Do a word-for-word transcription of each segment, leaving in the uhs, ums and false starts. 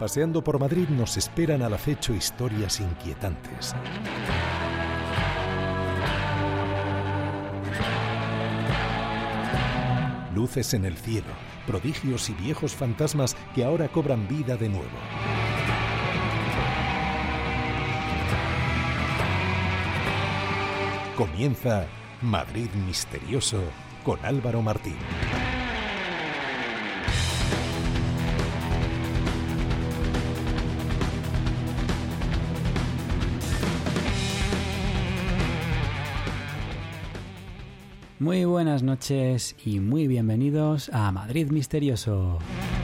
Paseando por Madrid nos esperan al acecho historias inquietantes. Luces en el cielo, prodigios y viejos fantasmas que ahora cobran vida de nuevo. Comienza Madrid Misterioso con Álvaro Martín. Muy buenas noches y muy bienvenidos a Madrid Misterioso.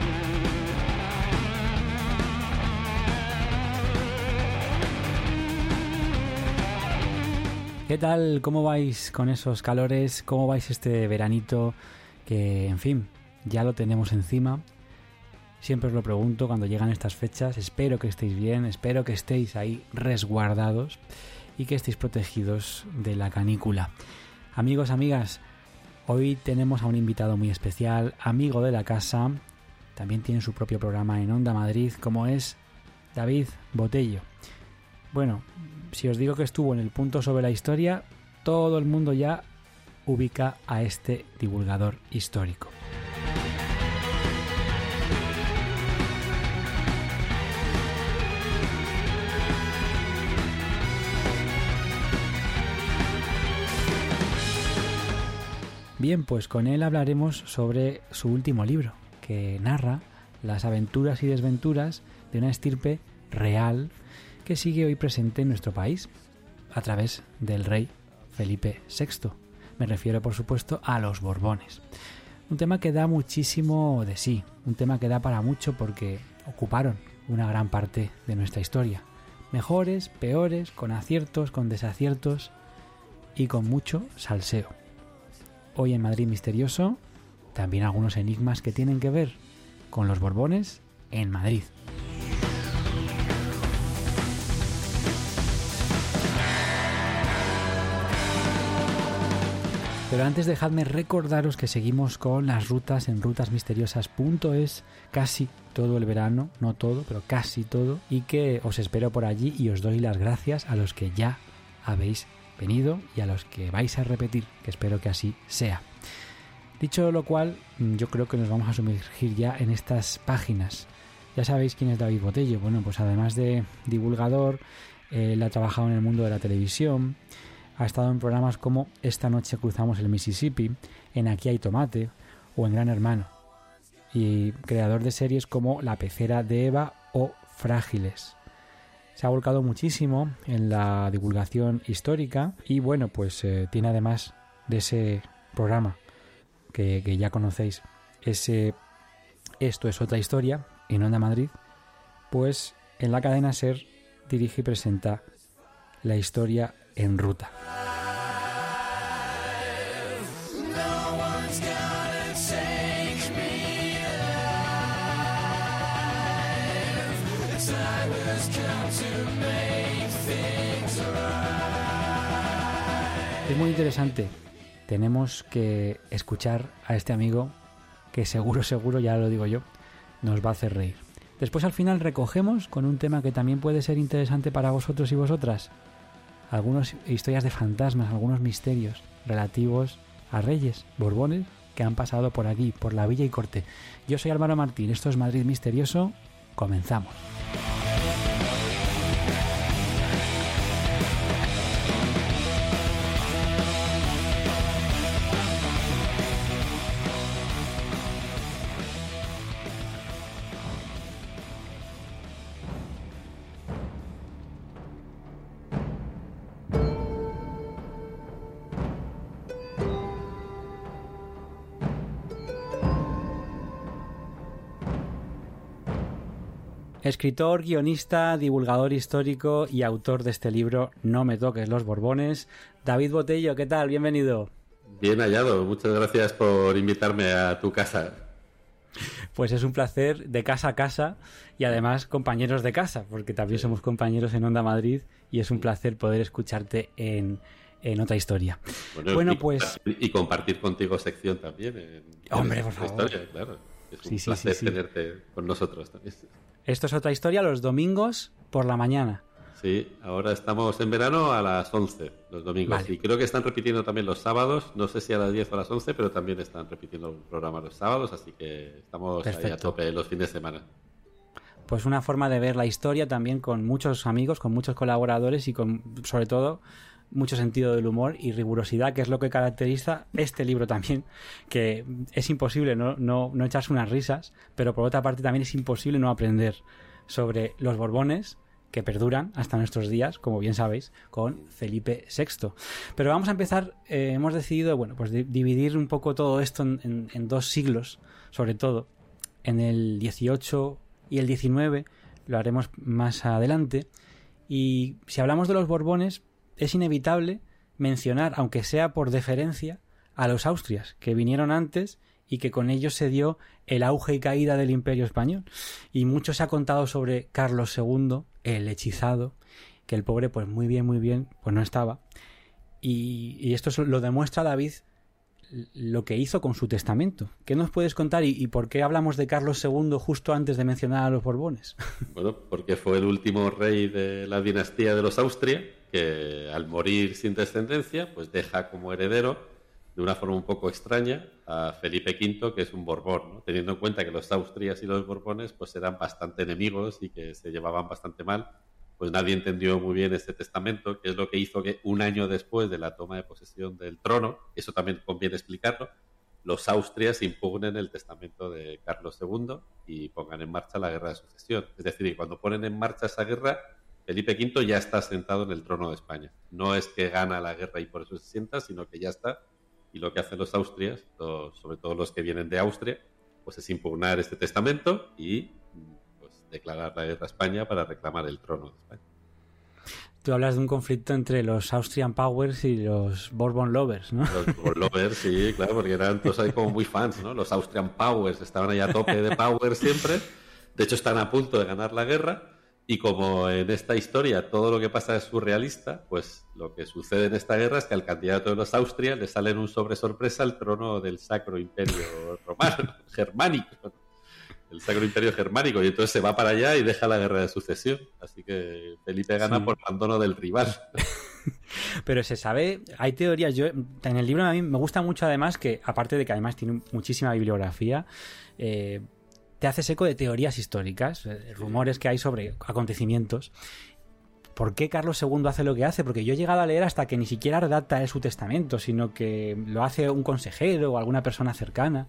¿Qué tal? ¿Cómo vais con esos calores? ¿Cómo vais este veranito? Que, en fin, ya lo tenemos encima. Siempre os lo pregunto cuando llegan estas fechas. Espero que estéis bien, espero que estéis ahí resguardados y que estéis protegidos de la canícula. Amigos, amigas, hoy tenemos a un invitado muy especial, amigo de la casa, también tiene su propio programa en Onda Madrid, como es David Botello. Bueno, si os digo que estuvo en el punto sobre la historia, todo el mundo ya ubica a este divulgador histórico. Bien, pues con él hablaremos sobre su último libro, que narra las aventuras y desventuras de una estirpe real que sigue hoy presente en nuestro país a través del rey Felipe sexto. Me refiero, por supuesto, a los Borbones. Un tema que da muchísimo de sí, un tema que da para mucho porque ocuparon una gran parte de nuestra historia. Mejores, peores, con aciertos, con desaciertos y con mucho salseo. Hoy en Madrid Misterioso, también algunos enigmas que tienen que ver con los Borbones en Madrid. Pero antes dejadme recordaros que seguimos con las rutas en rutas misteriosas punto es casi todo el verano, no todo, pero casi todo, y que os espero por allí y os doy las gracias a los que ya habéis venido y a los que vais a repetir, que espero que así sea. Dicho lo cual, yo creo que nos vamos a sumergir ya en estas páginas. Ya sabéis quién es David Botello. Bueno, pues además de divulgador, él ha trabajado en el mundo de la televisión, ha estado en programas como Esta noche cruzamos el Mississippi, en Aquí hay tomate o en Gran Hermano, y creador de series como La pecera de Eva o Frágiles. Se ha volcado muchísimo en la divulgación histórica y bueno, pues eh, tiene además de ese programa que, que ya conocéis, ese Esto es otra historia en Onda Madrid, pues en la cadena SER dirige y presenta La historia en ruta. Es muy interesante. Tenemos que escuchar a este amigo que seguro, seguro, ya lo digo yo, nos va a hacer reír. Después al final recogemos con un tema que también puede ser interesante para vosotros y vosotras. Algunas historias de fantasmas, algunos misterios relativos a reyes, borbones, que han pasado por aquí, por la Villa y Corte. Yo soy Álvaro Martín, esto es Madrid Misterioso, comenzamos. Escritor, guionista, divulgador histórico y autor de este libro No me toques los Borbones, David Botello, ¿qué tal? Bienvenido. Bien hallado, muchas gracias por invitarme a tu casa. Pues es un placer, de casa a casa y además compañeros de casa, porque también somos compañeros en Onda Madrid y es un placer poder escucharte en, en otra historia. Bueno, bueno y pues... Y compartir contigo sección también. En, Hombre, en por favor. Historia, claro. Es un sí, sí, placer sí, sí. tenerte con nosotros también. Esto es otra historia los domingos por la mañana. Sí, ahora estamos en verano a las once, los domingos. Vale. Y creo que están repitiendo también los sábados, no sé si a las diez o a las once, pero también están repitiendo el programa los sábados, así que estamos Perfecto. Ahí a tope los fines de semana. Pues una forma de ver la historia también con muchos amigos, con muchos colaboradores y con, sobre todo, mucho sentido del humor y rigurosidad, que es lo que caracteriza este libro también, que es imposible no, no, no echarse unas risas, pero por otra parte también es imposible no aprender sobre los Borbones, que perduran hasta nuestros días, como bien sabéis, con Felipe sexto. Pero vamos a empezar, eh, hemos decidido, bueno, pues de, dividir un poco todo esto en, en, en dos siglos, sobre todo, en el dieciocho y el diecinueve, lo haremos más adelante, y si hablamos de los Borbones, es inevitable mencionar, aunque sea por deferencia, a los Austrias, que vinieron antes y que con ellos se dio el auge y caída del Imperio Español. Y mucho se ha contado sobre Carlos segundo, el hechizado, que el pobre, pues muy bien, muy bien, pues no estaba. Y, y esto lo demuestra David, lo que hizo con su testamento. ¿Qué nos puedes contar y, y por qué hablamos de Carlos segundo justo antes de mencionar a los Borbones? Bueno, porque fue el último rey de la dinastía de los Austria, que al morir sin descendencia, pues deja como heredero, de una forma un poco extraña, a Felipe quinto, que es un Borbón, ¿no? Teniendo en cuenta que los Austrias y los Borbones pues eran bastante enemigos y que se llevaban bastante mal, pues nadie entendió muy bien este testamento, que es lo que hizo que un año después de la toma de posesión del trono, eso también conviene explicarlo, los Austrias impugnen el testamento de Carlos segundo y pongan en marcha la guerra de sucesión. Es decir, que cuando ponen en marcha esa guerra, Felipe quinto ya está sentado en el trono de España. No es que gana la guerra y por eso se sienta, sino que ya está. Y lo que hacen los Austrias, los, sobre todo los que vienen de Austria, pues es impugnar este testamento y pues declarar la guerra a España para reclamar el trono de España. Tú hablas de un conflicto entre los Austrian Powers y los Bourbon Lovers, ¿no? Los Bourbon Lovers, sí, claro, porque eran todos ahí como muy fans, ¿no? Los Austrian Powers estaban ahí a tope de power siempre. De hecho, están a punto de ganar la guerra. Y como en esta historia todo lo que pasa es surrealista, pues lo que sucede en esta guerra es que al candidato de los Austria le sale en un sobre sorpresa el trono del Sacro Imperio Romano, germánico, el Sacro Imperio Germánico, y entonces se va para allá y deja la guerra de sucesión. Así que Felipe gana sí. por abandono del rival. Pero se sabe, hay teorías, yo en el libro a mí me gusta mucho además que, aparte de que además tiene muchísima bibliografía, eh, te haces eco de teorías históricas, rumores que hay sobre acontecimientos. ¿Por qué Carlos segundo hace lo que hace? Porque yo he llegado a leer hasta que ni siquiera redacta él su testamento, sino que lo hace un consejero o alguna persona cercana.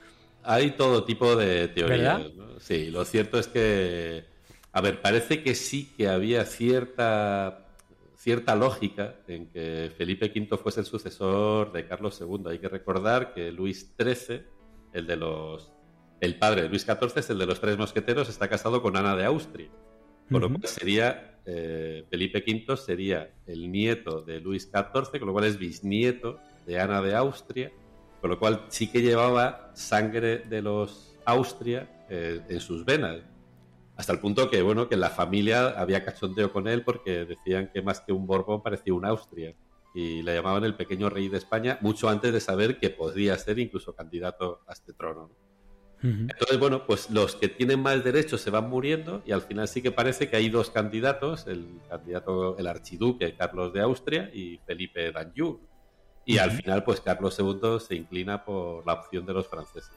Hay todo tipo de teorías, ¿no? Sí, lo cierto es que, a ver, parece que sí que había cierta, cierta lógica en que Felipe quinto fuese el sucesor de Carlos segundo. Hay que recordar que Luis trece, el de los... El padre de Luis catorce es el de los tres mosqueteros, está casado con Ana de Austria. Con uh-huh. lo cual sería, eh, Felipe quinto sería el nieto de Luis catorce, con lo cual es bisnieto de Ana de Austria, con lo cual sí que llevaba sangre de los Austria eh, en sus venas. Hasta el punto que, bueno, que en la familia había cachondeo con él porque decían que más que un Borbón parecía un Austria. Y le llamaban el pequeño rey de España, mucho antes de saber que podría ser incluso candidato a este trono, ¿no? Entonces, bueno, pues los que tienen más derechos se van muriendo y al final sí que parece que hay dos candidatos, el candidato, el archiduque Carlos de Austria y Felipe d'Anjou. Y uh-huh. al final, pues Carlos segundo se inclina por la opción de los franceses.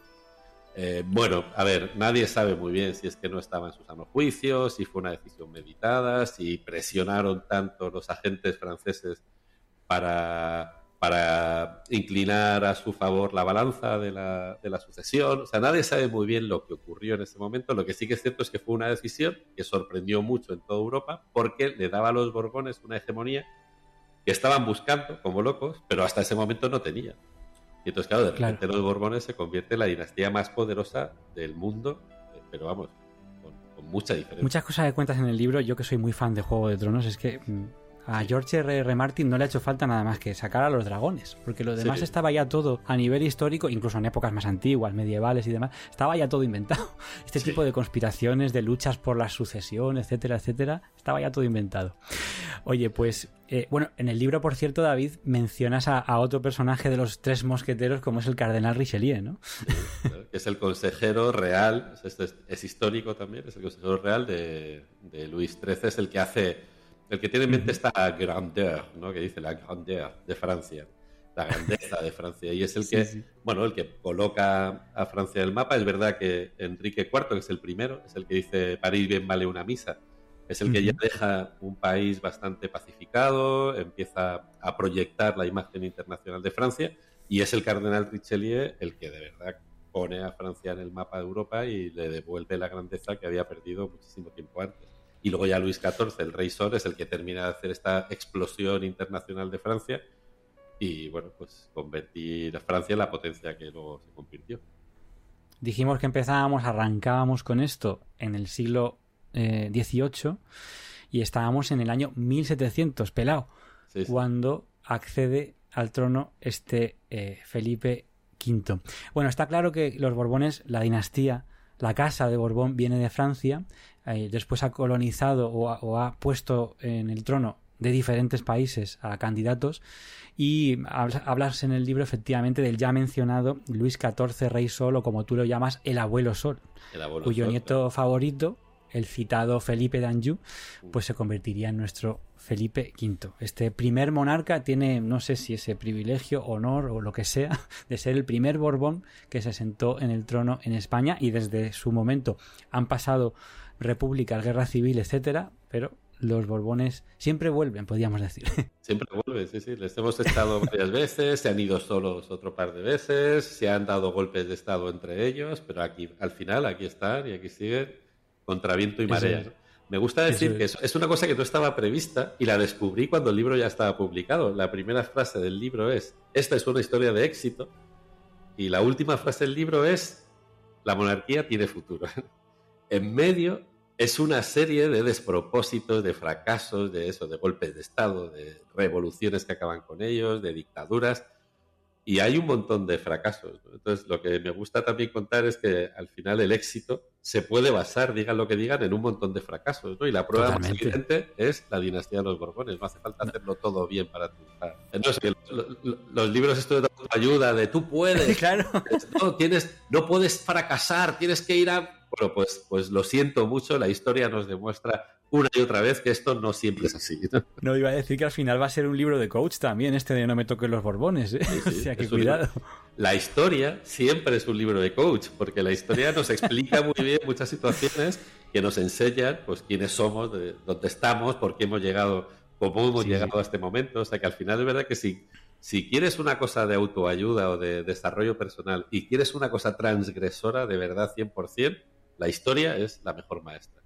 Eh, bueno, a ver, nadie sabe muy bien si es que no estaba en su sano juicio, si fue una decisión meditada, si presionaron tanto los agentes franceses para... para inclinar a su favor la balanza de la, de la sucesión. O sea, nadie sabe muy bien lo que ocurrió en ese momento. Lo que sí que es cierto es que fue una decisión que sorprendió mucho en toda Europa porque le daba a los Borbones una hegemonía que estaban buscando como locos, pero hasta ese momento no tenían. Y entonces, claro, de repente claro. los Borbones se convierte en la dinastía más poderosa del mundo, pero vamos, con, con mucha diferencia. Muchas cosas que cuentas en el libro, yo que soy muy fan de Juego de Tronos, es que... A George R R. Martin no le ha hecho falta nada más que sacar a los dragones, porque lo demás sí. estaba ya todo a nivel histórico, incluso en épocas más antiguas, medievales y demás, estaba ya todo inventado. Este sí. tipo de conspiraciones, de luchas por la sucesión, etcétera, etcétera, estaba ya todo inventado. Oye, pues, eh, bueno, en el libro, por cierto, David, mencionas a, a otro personaje de los tres mosqueteros como es el cardenal Richelieu, ¿no? Sí, claro. que es el consejero real, es, es, es histórico también, es el consejero real de, de Luis trece, es el que hace, el que tiene en mente esta grandeur, ¿no? Que dice la grandeur de Francia, la grandeza de Francia, y es el que, sí, sí. bueno, el que coloca a Francia en el mapa. Es verdad que Enrique cuarto, que es el primero, es el que dice París bien vale una misa, es el que ya deja un país bastante pacificado, empieza a proyectar la imagen internacional de Francia, y es el cardenal Richelieu el que de verdad pone a Francia en el mapa de Europa y le devuelve la grandeza que había perdido muchísimo tiempo antes. Y luego ya Luis catorce, el rey Sol, es el que termina de hacer esta explosión internacional de Francia y, bueno, pues convertir a Francia en la potencia que luego se convirtió. Dijimos que empezábamos, arrancábamos con esto en el siglo eh, dieciocho y estábamos en el año mil setecientos, pelao, sí, sí. cuando accede al trono este eh, Felipe quinto. Bueno, está claro que los Borbones, la dinastía, la casa de Borbón viene de Francia, eh, después ha colonizado o ha, o ha puesto en el trono de diferentes países a candidatos, y hablas en el libro efectivamente del ya mencionado Luis catorce, Rey Sol, o como tú lo llamas, el abuelo Sol, el abuelo cuyo Sol, nieto claro. favorito, el citado Felipe d'Anjou, pues se convertiría en nuestro Felipe quinto. Este primer monarca tiene, no sé si ese privilegio, honor o lo que sea, de ser el primer Borbón que se sentó en el trono en España, y desde su momento han pasado repúblicas, guerra civil, etcétera, pero los Borbones siempre vuelven, podríamos decir. Siempre vuelven, sí, sí. Les hemos estado varias veces, se han ido solos otro par de veces, se han dado golpes de estado entre ellos, pero aquí, al final, aquí están y aquí siguen contra viento y marea. Eso es. Me gusta decir eso es. que es una cosa que no estaba prevista y la descubrí cuando el libro ya estaba publicado. La primera frase del libro es: esta es una historia de éxito, y la última frase del libro es: la monarquía tiene futuro. En medio es una serie de despropósitos, de fracasos, de eso, de golpes de estado, de revoluciones que acaban con ellos, de dictaduras, y hay un montón de fracasos, ¿no? Entonces, lo que me gusta también contar es que al final el éxito se puede basar, digan lo que digan, en un montón de fracasos, ¿no? Y la prueba Totalmente. más evidente es la dinastía de los Borbones. No hace falta hacerlo todo bien para triunfar. No sé, los, los libros estos de ayuda, de tú puedes, claro. no, tienes, no puedes fracasar, tienes que ir a... Bueno, pues, pues lo siento mucho, la historia nos demuestra una y otra vez que esto no siempre es así, ¿no? No, iba a decir que al final va a ser un libro de coach también, este de No me toquen los Borbones, ¿eh? Sí, sí, o sea, que cuidado. Un... La historia siempre es un libro de coach, porque la historia nos explica muy bien muchas situaciones que nos enseñan, pues, quiénes somos, de dónde estamos, por qué hemos llegado, cómo hemos sí, llegado sí. a este momento. O sea, que al final es verdad que si, si quieres una cosa de autoayuda o de desarrollo personal y quieres una cosa transgresora de verdad cien por ciento, la historia es la mejor maestra.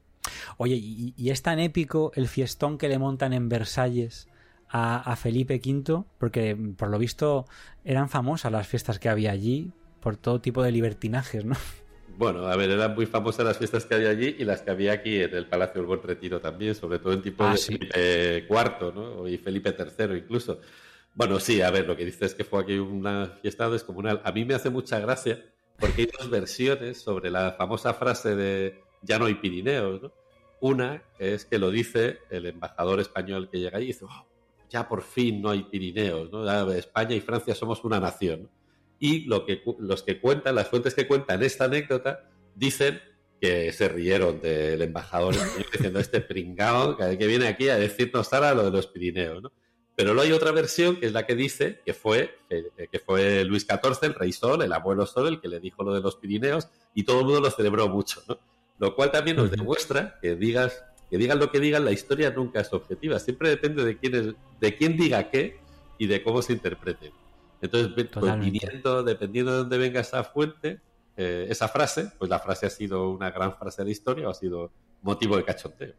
Oye, ¿y, y es tan épico el fiestón que le montan en Versalles a, a Felipe quinto? Porque, por lo visto, eran famosas las fiestas que había allí por todo tipo de libertinajes, ¿no? Bueno, a ver, eran muy famosas las fiestas que había allí y las que había aquí en el Palacio del Buen Retiro también, sobre todo en tiempos ah, de ¿sí? Felipe cuarto, ¿no? Y Felipe tercero incluso. Bueno, sí, a ver, lo que dices es que fue aquí una fiesta descomunal. A mí me hace mucha gracia porque hay dos versiones sobre la famosa frase de ya no hay Pirineos, ¿no? Una es que lo dice el embajador español que llega allí y dice, oh, ya por fin no hay Pirineos, ¿no? Ya España y Francia somos una nación. Y lo que, los que cuentan, las fuentes que cuentan esta anécdota, dicen que se rieron del embajador español diciendo este pringao que viene aquí a decirnos ahora lo de los Pirineos, ¿no? Pero luego hay otra versión que es la que dice que fue, que fue Luis catorce, el rey Sol, el abuelo Sol, el que le dijo lo de los Pirineos, y todo el mundo lo celebró mucho, ¿no? Lo cual también nos demuestra que digas, que digan lo que digan, la historia nunca es objetiva. Siempre depende de quién, es, de quién diga qué y de cómo se interprete. Entonces, pues, viniendo, dependiendo de dónde venga esa fuente, eh, esa frase, pues la frase ha sido una gran frase de la historia o ha sido motivo de cachondeo.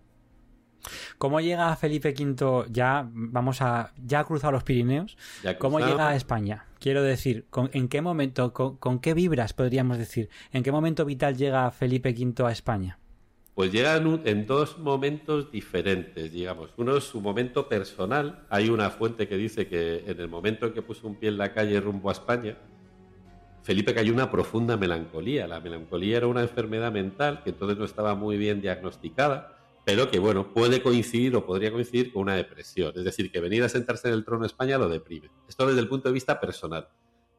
¿Cómo llega Felipe quinto? Ya vamos a ya ha cruzado los Pirineos. ¿Cómo llega a España? Quiero decir, ¿con, ¿en qué momento, con, con qué vibras podríamos decir? ¿En qué momento vital llega Felipe quinto a España? Pues llega en, un, en dos momentos diferentes, digamos. Uno es su momento personal. Hay una fuente que dice que en el momento en que puso un pie en la calle rumbo a España, Felipe cayó una profunda melancolía. La melancolía era una enfermedad mental que entonces no estaba muy bien diagnosticada, pero que, bueno, puede coincidir o podría coincidir con una depresión. Es decir, que venir a sentarse en el trono de España lo deprime. Esto desde el punto de vista personal.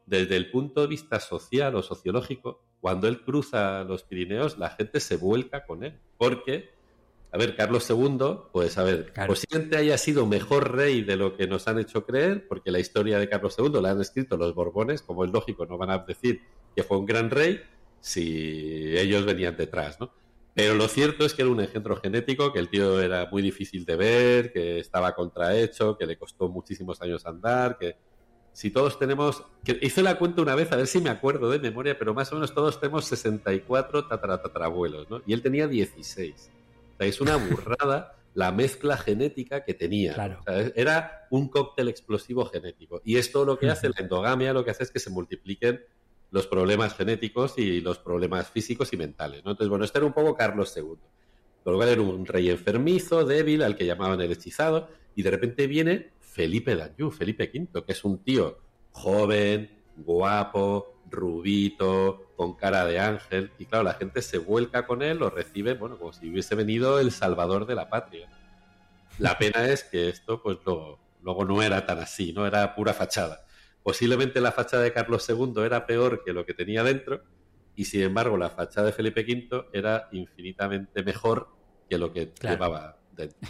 desde el punto de vista social o sociológico, cuando él cruza los Pirineos, la gente se vuelca con él. Porque, a ver, Carlos segundo, pues a ver, claro, posiblemente haya sido mejor rey de lo que nos han hecho creer, porque la historia de Carlos segundo la han escrito los Borbones, como es lógico, no van a decir que fue un gran rey si ellos venían detrás, ¿no? Pero lo cierto es que era un engendro genético, que el tío era muy difícil de ver, que estaba contrahecho, que le costó muchísimos años andar, que si todos tenemos... que hice la cuenta una vez, a ver si me acuerdo de memoria, pero más o menos todos tenemos sesenta y cuatro tataratatarabuelos, ¿no? Y él tenía dieciséis. O sea, es una burrada la mezcla genética que tenía. Claro. O sea, era un cóctel explosivo genético. Y esto lo que uh-huh. hace, la endogamia, lo que hace es que se multipliquen los problemas genéticos y los problemas físicos y mentales, ¿no? Entonces, bueno, este era un poco Carlos segundo. Con lo cual era un rey enfermizo, débil, al que llamaban el hechizado, y de repente viene Felipe d'Anjou, Felipe quinto, que es un tío joven, guapo, rubito, con cara de ángel, y claro, la gente se vuelca con él, lo recibe, bueno, como si hubiese venido el salvador de la patria. La pena es que esto, pues, luego, luego no era tan así, ¿no? Era pura fachada. Posiblemente la fachada de Carlos segundo era peor que lo que tenía dentro, y sin embargo la fachada de Felipe quinto era infinitamente mejor que lo que claro. llevaba dentro.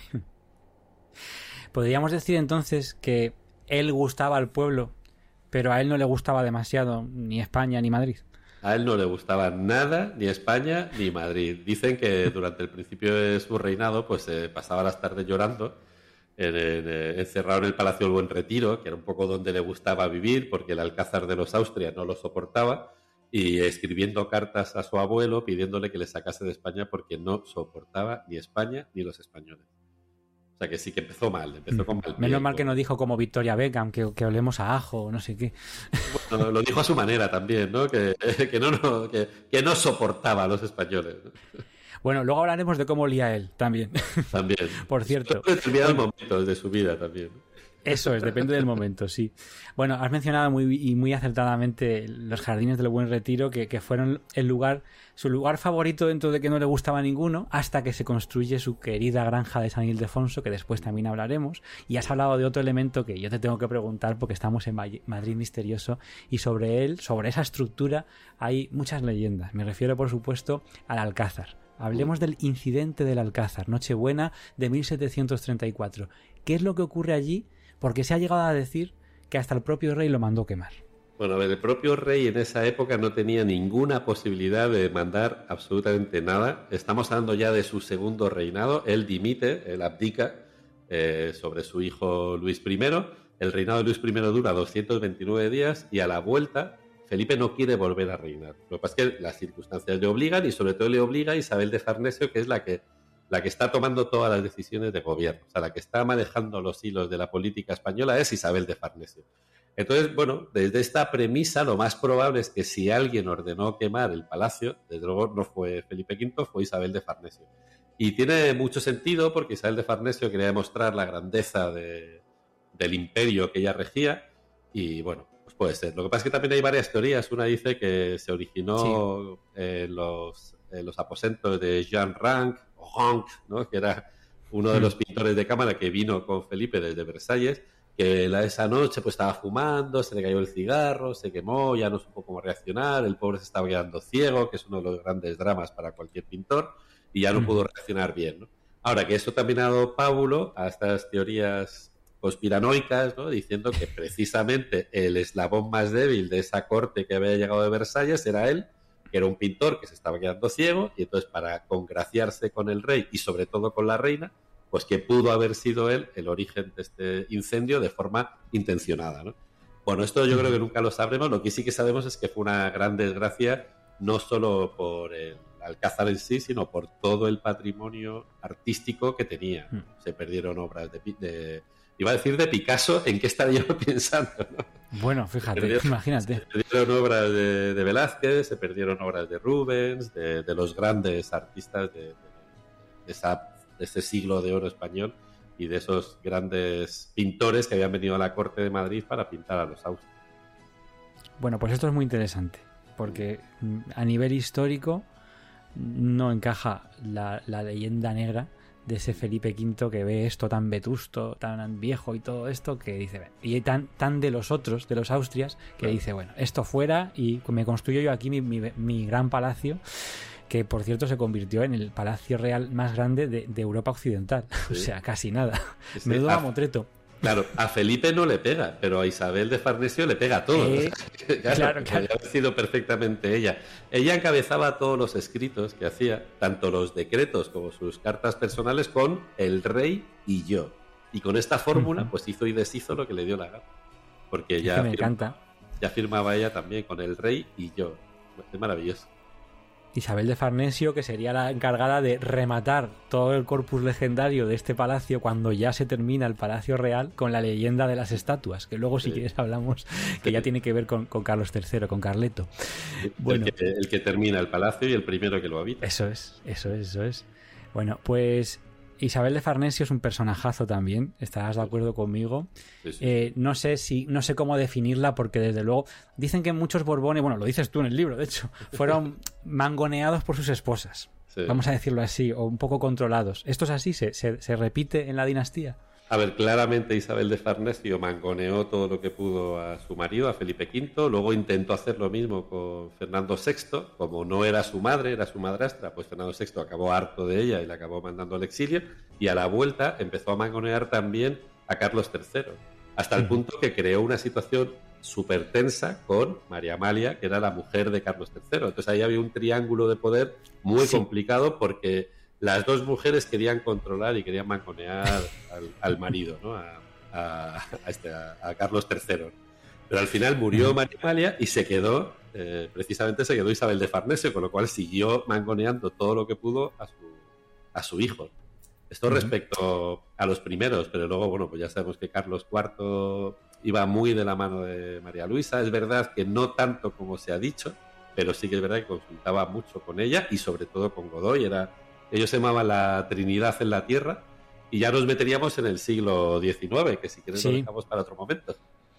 Podríamos decir entonces que él gustaba al pueblo, pero a él no le gustaba demasiado ni España ni Madrid. A él no le gustaba nada, ni España ni Madrid. Dicen que durante el principio de su reinado pues eh, pasaba las tardes llorando, en, en, encerrado en el Palacio del Buen Retiro, que era un poco donde le gustaba vivir, porque el Alcázar de los Austria no lo soportaba, y escribiendo cartas a su abuelo pidiéndole que le sacase de España porque no soportaba ni España ni los españoles. O sea que sí que empezó mal, empezó con mal pie. Menos mal que no dijo como Victoria Beckham, que, que olemos a ajo o no sé qué. Bueno, lo dijo a su manera también, ¿no? Que, que, no, no, que, que no soportaba a los españoles, ¿no? Bueno, luego hablaremos de cómo olía él también. También. Por cierto. En determinados momentos de su vida también. Eso es, depende del momento, sí. Bueno, has mencionado muy y muy acertadamente los jardines del Buen Retiro, que, que fueron el lugar, su lugar favorito dentro de que no le gustaba a ninguno, hasta que se construye su querida granja de San Ildefonso, que después también hablaremos. Y has hablado de otro elemento que yo te tengo que preguntar, porque estamos en Madrid Misterioso, y sobre él, sobre esa estructura, hay muchas leyendas. Me refiero, por supuesto, al Alcázar. Hablemos del incidente del Alcázar, Nochebuena de mil setecientos treinta y cuatro. ¿Qué es lo que ocurre allí? Porque se ha llegado a decir que hasta el propio rey lo mandó quemar. Bueno, a ver, el propio rey en esa época no tenía ninguna posibilidad de mandar absolutamente nada. Estamos hablando ya de su segundo reinado. Él dimite, él abdica eh, sobre su hijo Luis primero. El reinado de Luis primero dura doscientos veintinueve días y a la vuelta Felipe no quiere volver a reinar. Lo que pasa es que las circunstancias le obligan y sobre todo le obliga a Isabel de Farnesio, que es la que, la que está tomando todas las decisiones de gobierno. O sea, la que está manejando los hilos de la política española es Isabel de Farnesio. Entonces, bueno, desde esta premisa lo más probable es que si alguien ordenó quemar el palacio, desde luego no fue Felipe quinto, fue Isabel de Farnesio. Y tiene mucho sentido porque Isabel de Farnesio quería demostrar la grandeza de, del imperio que ella regía y, bueno, puede ser. Lo que pasa es que también hay varias teorías. Una dice que se originó sí. en, los, en los aposentos de Jean Ranc, o Ranc, ¿no? Que era uno de los pintores de cámara que vino con Felipe desde Versalles, que la, esa noche pues estaba fumando, se le cayó el cigarro, se quemó, ya no supo cómo reaccionar, el pobre se estaba quedando ciego, que es uno de los grandes dramas para cualquier pintor, y ya no mm. pudo reaccionar bien, ¿no? Ahora, que eso también ha dado pábulo a estas teorías conspiranoicas, ¿no? Diciendo que precisamente el eslabón más débil de esa corte que había llegado de Versalles era él, que era un pintor que se estaba quedando ciego, y entonces para congraciarse con el rey y sobre todo con la reina, pues que pudo haber sido él el origen de este incendio de forma intencionada, ¿no? Bueno, esto yo creo que nunca lo sabremos. Lo que sí que sabemos es que fue una gran desgracia, no solo por el Alcázar en sí, sino por todo el patrimonio artístico que tenía. Se perdieron obras de... de Iba a decir de Picasso, ¿en qué estaría yo pensando, ¿no? Bueno, fíjate, perdieron, imagínate. Se perdieron obras de, de Velázquez, se perdieron obras de Rubens, de, de los grandes artistas de, de, de, esa, de ese siglo de oro español y de esos grandes pintores que habían venido a la corte de Madrid para pintar a los austrias. Bueno, pues esto es muy interesante, porque a nivel histórico no encaja la, la leyenda negra de ese Felipe quinto que ve esto tan vetusto, tan viejo y todo esto, que dice, y tan, tan de los otros, de los Austrias, que claro. dice, bueno, esto fuera y me construyo yo aquí mi, mi, mi gran palacio, que por cierto se convirtió en el palacio real más grande de, de Europa Occidental. Sí. O sea, casi nada. Sí, Menudo mamotreto. Claro, a Felipe no le pega, pero a Isabel de Farnesio le pega todo. Eh, claro, claro, claro. Podría haber sido perfectamente ella. Ella encabezaba todos los escritos que hacía, tanto los decretos como sus cartas personales, con el rey y yo. Y con esta fórmula, uh-huh. pues hizo y deshizo lo que le dio la gana. Porque ya, es que me firma, encanta. ya firmaba ella también con el rey y yo. Es maravilloso. Isabel de Farnesio, que sería la encargada de rematar todo el corpus legendario de este palacio cuando ya se termina el Palacio Real con la leyenda de las estatuas, que luego si sí. quieres hablamos, que ya tiene que ver con, con Carlos tercero, con Carleto. Bueno, el que, el que termina el palacio y el primero que lo habita. Eso es, eso es, eso es. Bueno, pues Isabel de Farnesio es un personajazo también, estarás de acuerdo conmigo. Sí, sí. Eh, no sé si, no sé cómo definirla, porque desde luego dicen que muchos Borbones, bueno, lo dices tú en el libro, de hecho, fueron mangoneados por sus esposas. Sí. Vamos a decirlo así, o un poco controlados. ¿Esto es así? ¿Se, se, se repite en la dinastía? A ver, claramente Isabel de Farnesio mangoneó todo lo que pudo a su marido, a Felipe quinto, luego intentó hacer lo mismo con Fernando sexto, como no era su madre, era su madrastra, pues Fernando sexto acabó harto de ella y la acabó mandando al exilio, y a la vuelta empezó a mangonear también a Carlos tercero, hasta el punto que creó una situación súper tensa con María Amalia, que era la mujer de Carlos tercero. Entonces ahí había un triángulo de poder muy sí. complicado, porque las dos mujeres querían controlar y querían mangonear al, al marido, ¿no? A, a, a, este, a, a Carlos tercero. Pero al final murió María Amalia y se quedó, eh, precisamente se quedó Isabel de Farnesio, con lo cual siguió mangoneando todo lo que pudo a su, a su hijo. Esto uh-huh. respecto a los primeros, pero luego, bueno, pues ya sabemos que Carlos cuarto iba muy de la mano de María Luisa. Es verdad que no tanto como se ha dicho, pero sí que es verdad que consultaba mucho con ella y sobre todo con Godoy. Era... Ellos se llamaban la Trinidad en la Tierra, y ya nos meteríamos en el siglo diecinueve, que si quieres sí. lo dejamos para otro momento.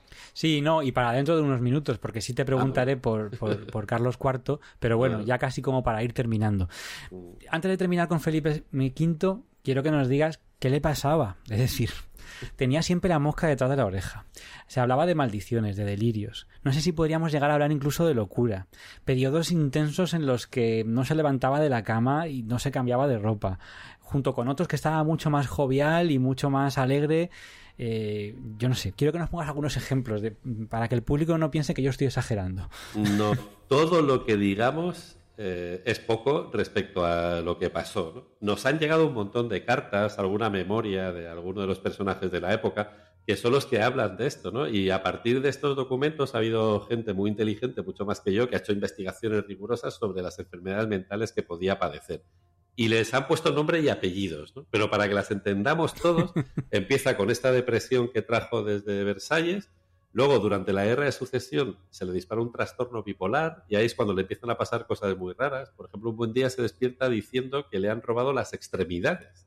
Sí, no, y para dentro de unos minutos, porque sí te preguntaré ah, bueno. por, por, por Carlos cuarto, pero bueno, bueno, ya casi como para ir terminando. Antes de terminar con Felipe quinto, quiero que nos digas qué le pasaba. Es decir, tenía siempre la mosca detrás de la oreja. Se hablaba de maldiciones, de delirios. No sé si podríamos llegar a hablar incluso de locura. Periodos intensos en los que no se levantaba de la cama y no se cambiaba de ropa. Junto con otros que estaba mucho más jovial y mucho más alegre. Eh, yo no sé, quiero que nos pongas algunos ejemplos de, para que el público no piense que yo estoy exagerando. No, todo lo que digamos eh, es poco respecto a lo que pasó, ¿no? Nos han llegado un montón de cartas, alguna memoria de alguno de los personajes de la época, que son los que hablan de esto, ¿no? Y a partir de estos documentos ha habido gente muy inteligente, mucho más que yo, que ha hecho investigaciones rigurosas sobre las enfermedades mentales que podía padecer. Y les han puesto nombre y apellidos, ¿no? Pero para que las entendamos todos, empieza con esta depresión que trajo desde Versalles. Luego, durante la guerra de sucesión, se le dispara un trastorno bipolar, y ahí es cuando le empiezan a pasar cosas muy raras. Por ejemplo, un buen día se despierta diciendo que le han robado las extremidades.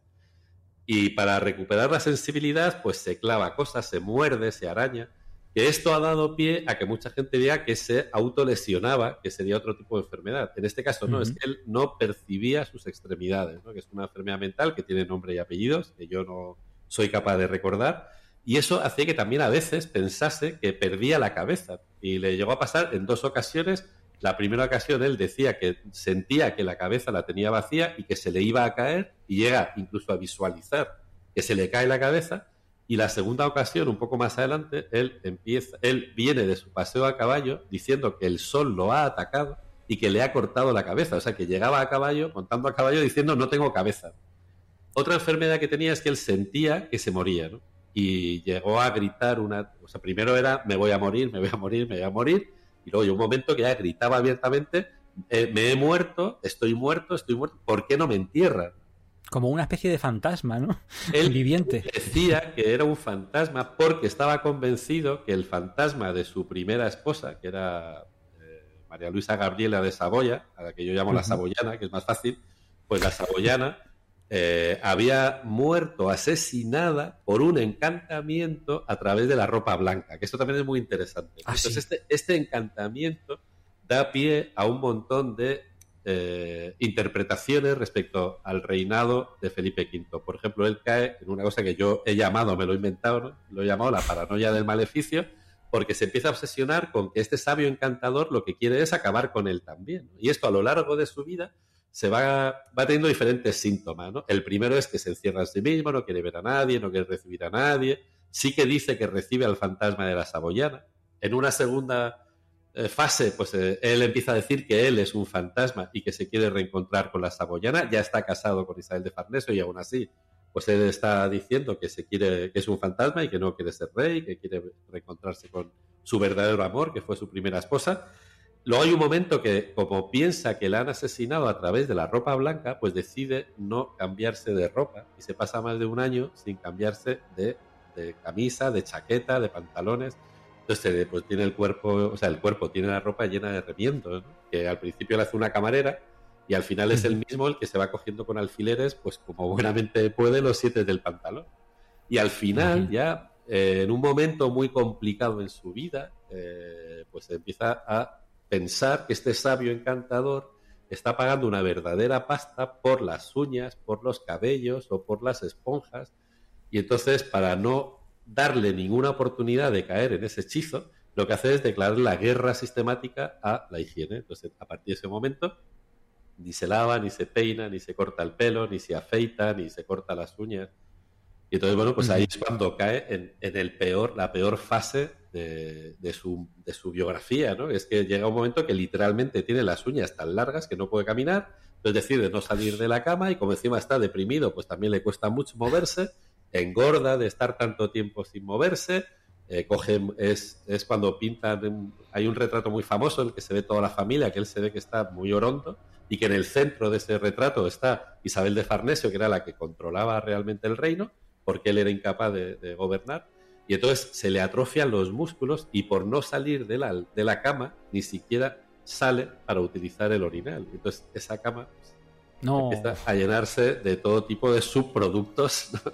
Y para recuperar la sensibilidad, pues se clava cosas, se muerde, se araña. Que esto ha dado pie a que mucha gente diga que se autolesionaba, que sería otro tipo de enfermedad. En este caso no, uh-huh. es que él no percibía sus extremidades, ¿no? Que es una enfermedad mental que tiene nombre y apellidos, que yo no soy capaz de recordar. Y eso hacía que también a veces pensase que perdía la cabeza. Y le llegó a pasar en dos ocasiones. La primera ocasión él decía que sentía que la cabeza la tenía vacía y que se le iba a caer, y llega incluso a visualizar que se le cae la cabeza. Y la segunda ocasión, un poco más adelante, él empieza, él viene de su paseo a caballo diciendo que el sol lo ha atacado y que le ha cortado la cabeza. O sea, que llegaba a caballo, montando a caballo, diciendo no tengo cabeza. Otra enfermedad que tenía es que él sentía que se moría, ¿no? Y llegó a gritar una... O sea, primero era me voy a morir, me voy a morir, me voy a morir. Y luego llegó un momento que ya gritaba abiertamente eh, me he muerto, estoy muerto, estoy muerto. ¿Por qué no me entierran? Como una especie de fantasma, ¿no? Él viviente. Decía que era un fantasma porque estaba convencido que el fantasma de su primera esposa, que era eh, María Luisa Gabriela de Saboya, a la que yo llamo uh-huh. la saboyana, que es más fácil, pues la saboyana eh, había muerto asesinada por un encantamiento a través de la ropa blanca, que esto también es muy interesante. ¿Ah, Entonces sí? este, este encantamiento da pie a un montón de eh, interpretaciones respecto al reinado de Felipe quinto. Por ejemplo, él cae en una cosa que yo he llamado, me lo he inventado, ¿no? Lo he llamado la paranoia del maleficio, porque se empieza a obsesionar con que este sabio encantador lo que quiere es acabar con él también, ¿no? Y esto a lo largo de su vida se va, va teniendo diferentes síntomas, ¿no? El primero es que se encierra en sí mismo, no quiere ver a nadie, no quiere recibir a nadie, sí que dice que recibe al fantasma de la Saboyana. En una segunda eh, fase, pues eh, él empieza a decir que él es un fantasma y que se quiere reencontrar con la Saboyana, ya está casado con Isabel de Farnesio y aún así, pues él está diciendo que se quiere, que es un fantasma y que no quiere ser rey, que quiere reencontrarse con su verdadero amor, que fue su primera esposa. Luego hay un momento que, como piensa que la han asesinado a través de la ropa blanca, pues decide no cambiarse de ropa y se pasa más de un año sin cambiarse de, de camisa, de chaqueta, de pantalones. Entonces, pues tiene el cuerpo, o sea, el cuerpo tiene la ropa llena de remiendos, ¿no? Que al principio le hace una camarera y al final es el mismo el que se va cogiendo con alfileres, pues como buenamente puede, los siete del pantalón. Y al final, ya eh, en un momento muy complicado en su vida, eh, pues empieza a pensar que este sabio encantador está pagando una verdadera pasta por las uñas, por los cabellos o por las esponjas, y entonces, para no darle ninguna oportunidad de caer en ese hechizo, lo que hace es declarar la guerra sistemática a la higiene. Entonces, a partir de ese momento, ni se lava, ni se peina, ni se corta el pelo, ni se afeita, ni se corta las uñas. Y entonces, bueno, pues ahí es cuando cae en, en el peor, la peor fase de, de, su, de su biografía, ¿no? Es que llega un momento que literalmente tiene las uñas tan largas que no puede caminar, entonces decide no salir de la cama y como encima está deprimido, pues también le cuesta mucho moverse, engorda de estar tanto tiempo sin moverse, eh, coge, es, es cuando pintan, hay un retrato muy famoso en el que se ve toda la familia, que él se ve que está muy orondo, y que en el centro de ese retrato está Isabel de Farnesio, que era la que controlaba realmente el reino, porque él era incapaz de, de gobernar, y entonces se le atrofian los músculos y por no salir de la, de la cama ni siquiera sale para utilizar el orinal. Entonces esa cama pues, no. empieza a llenarse de todo tipo de subproductos, ¿no?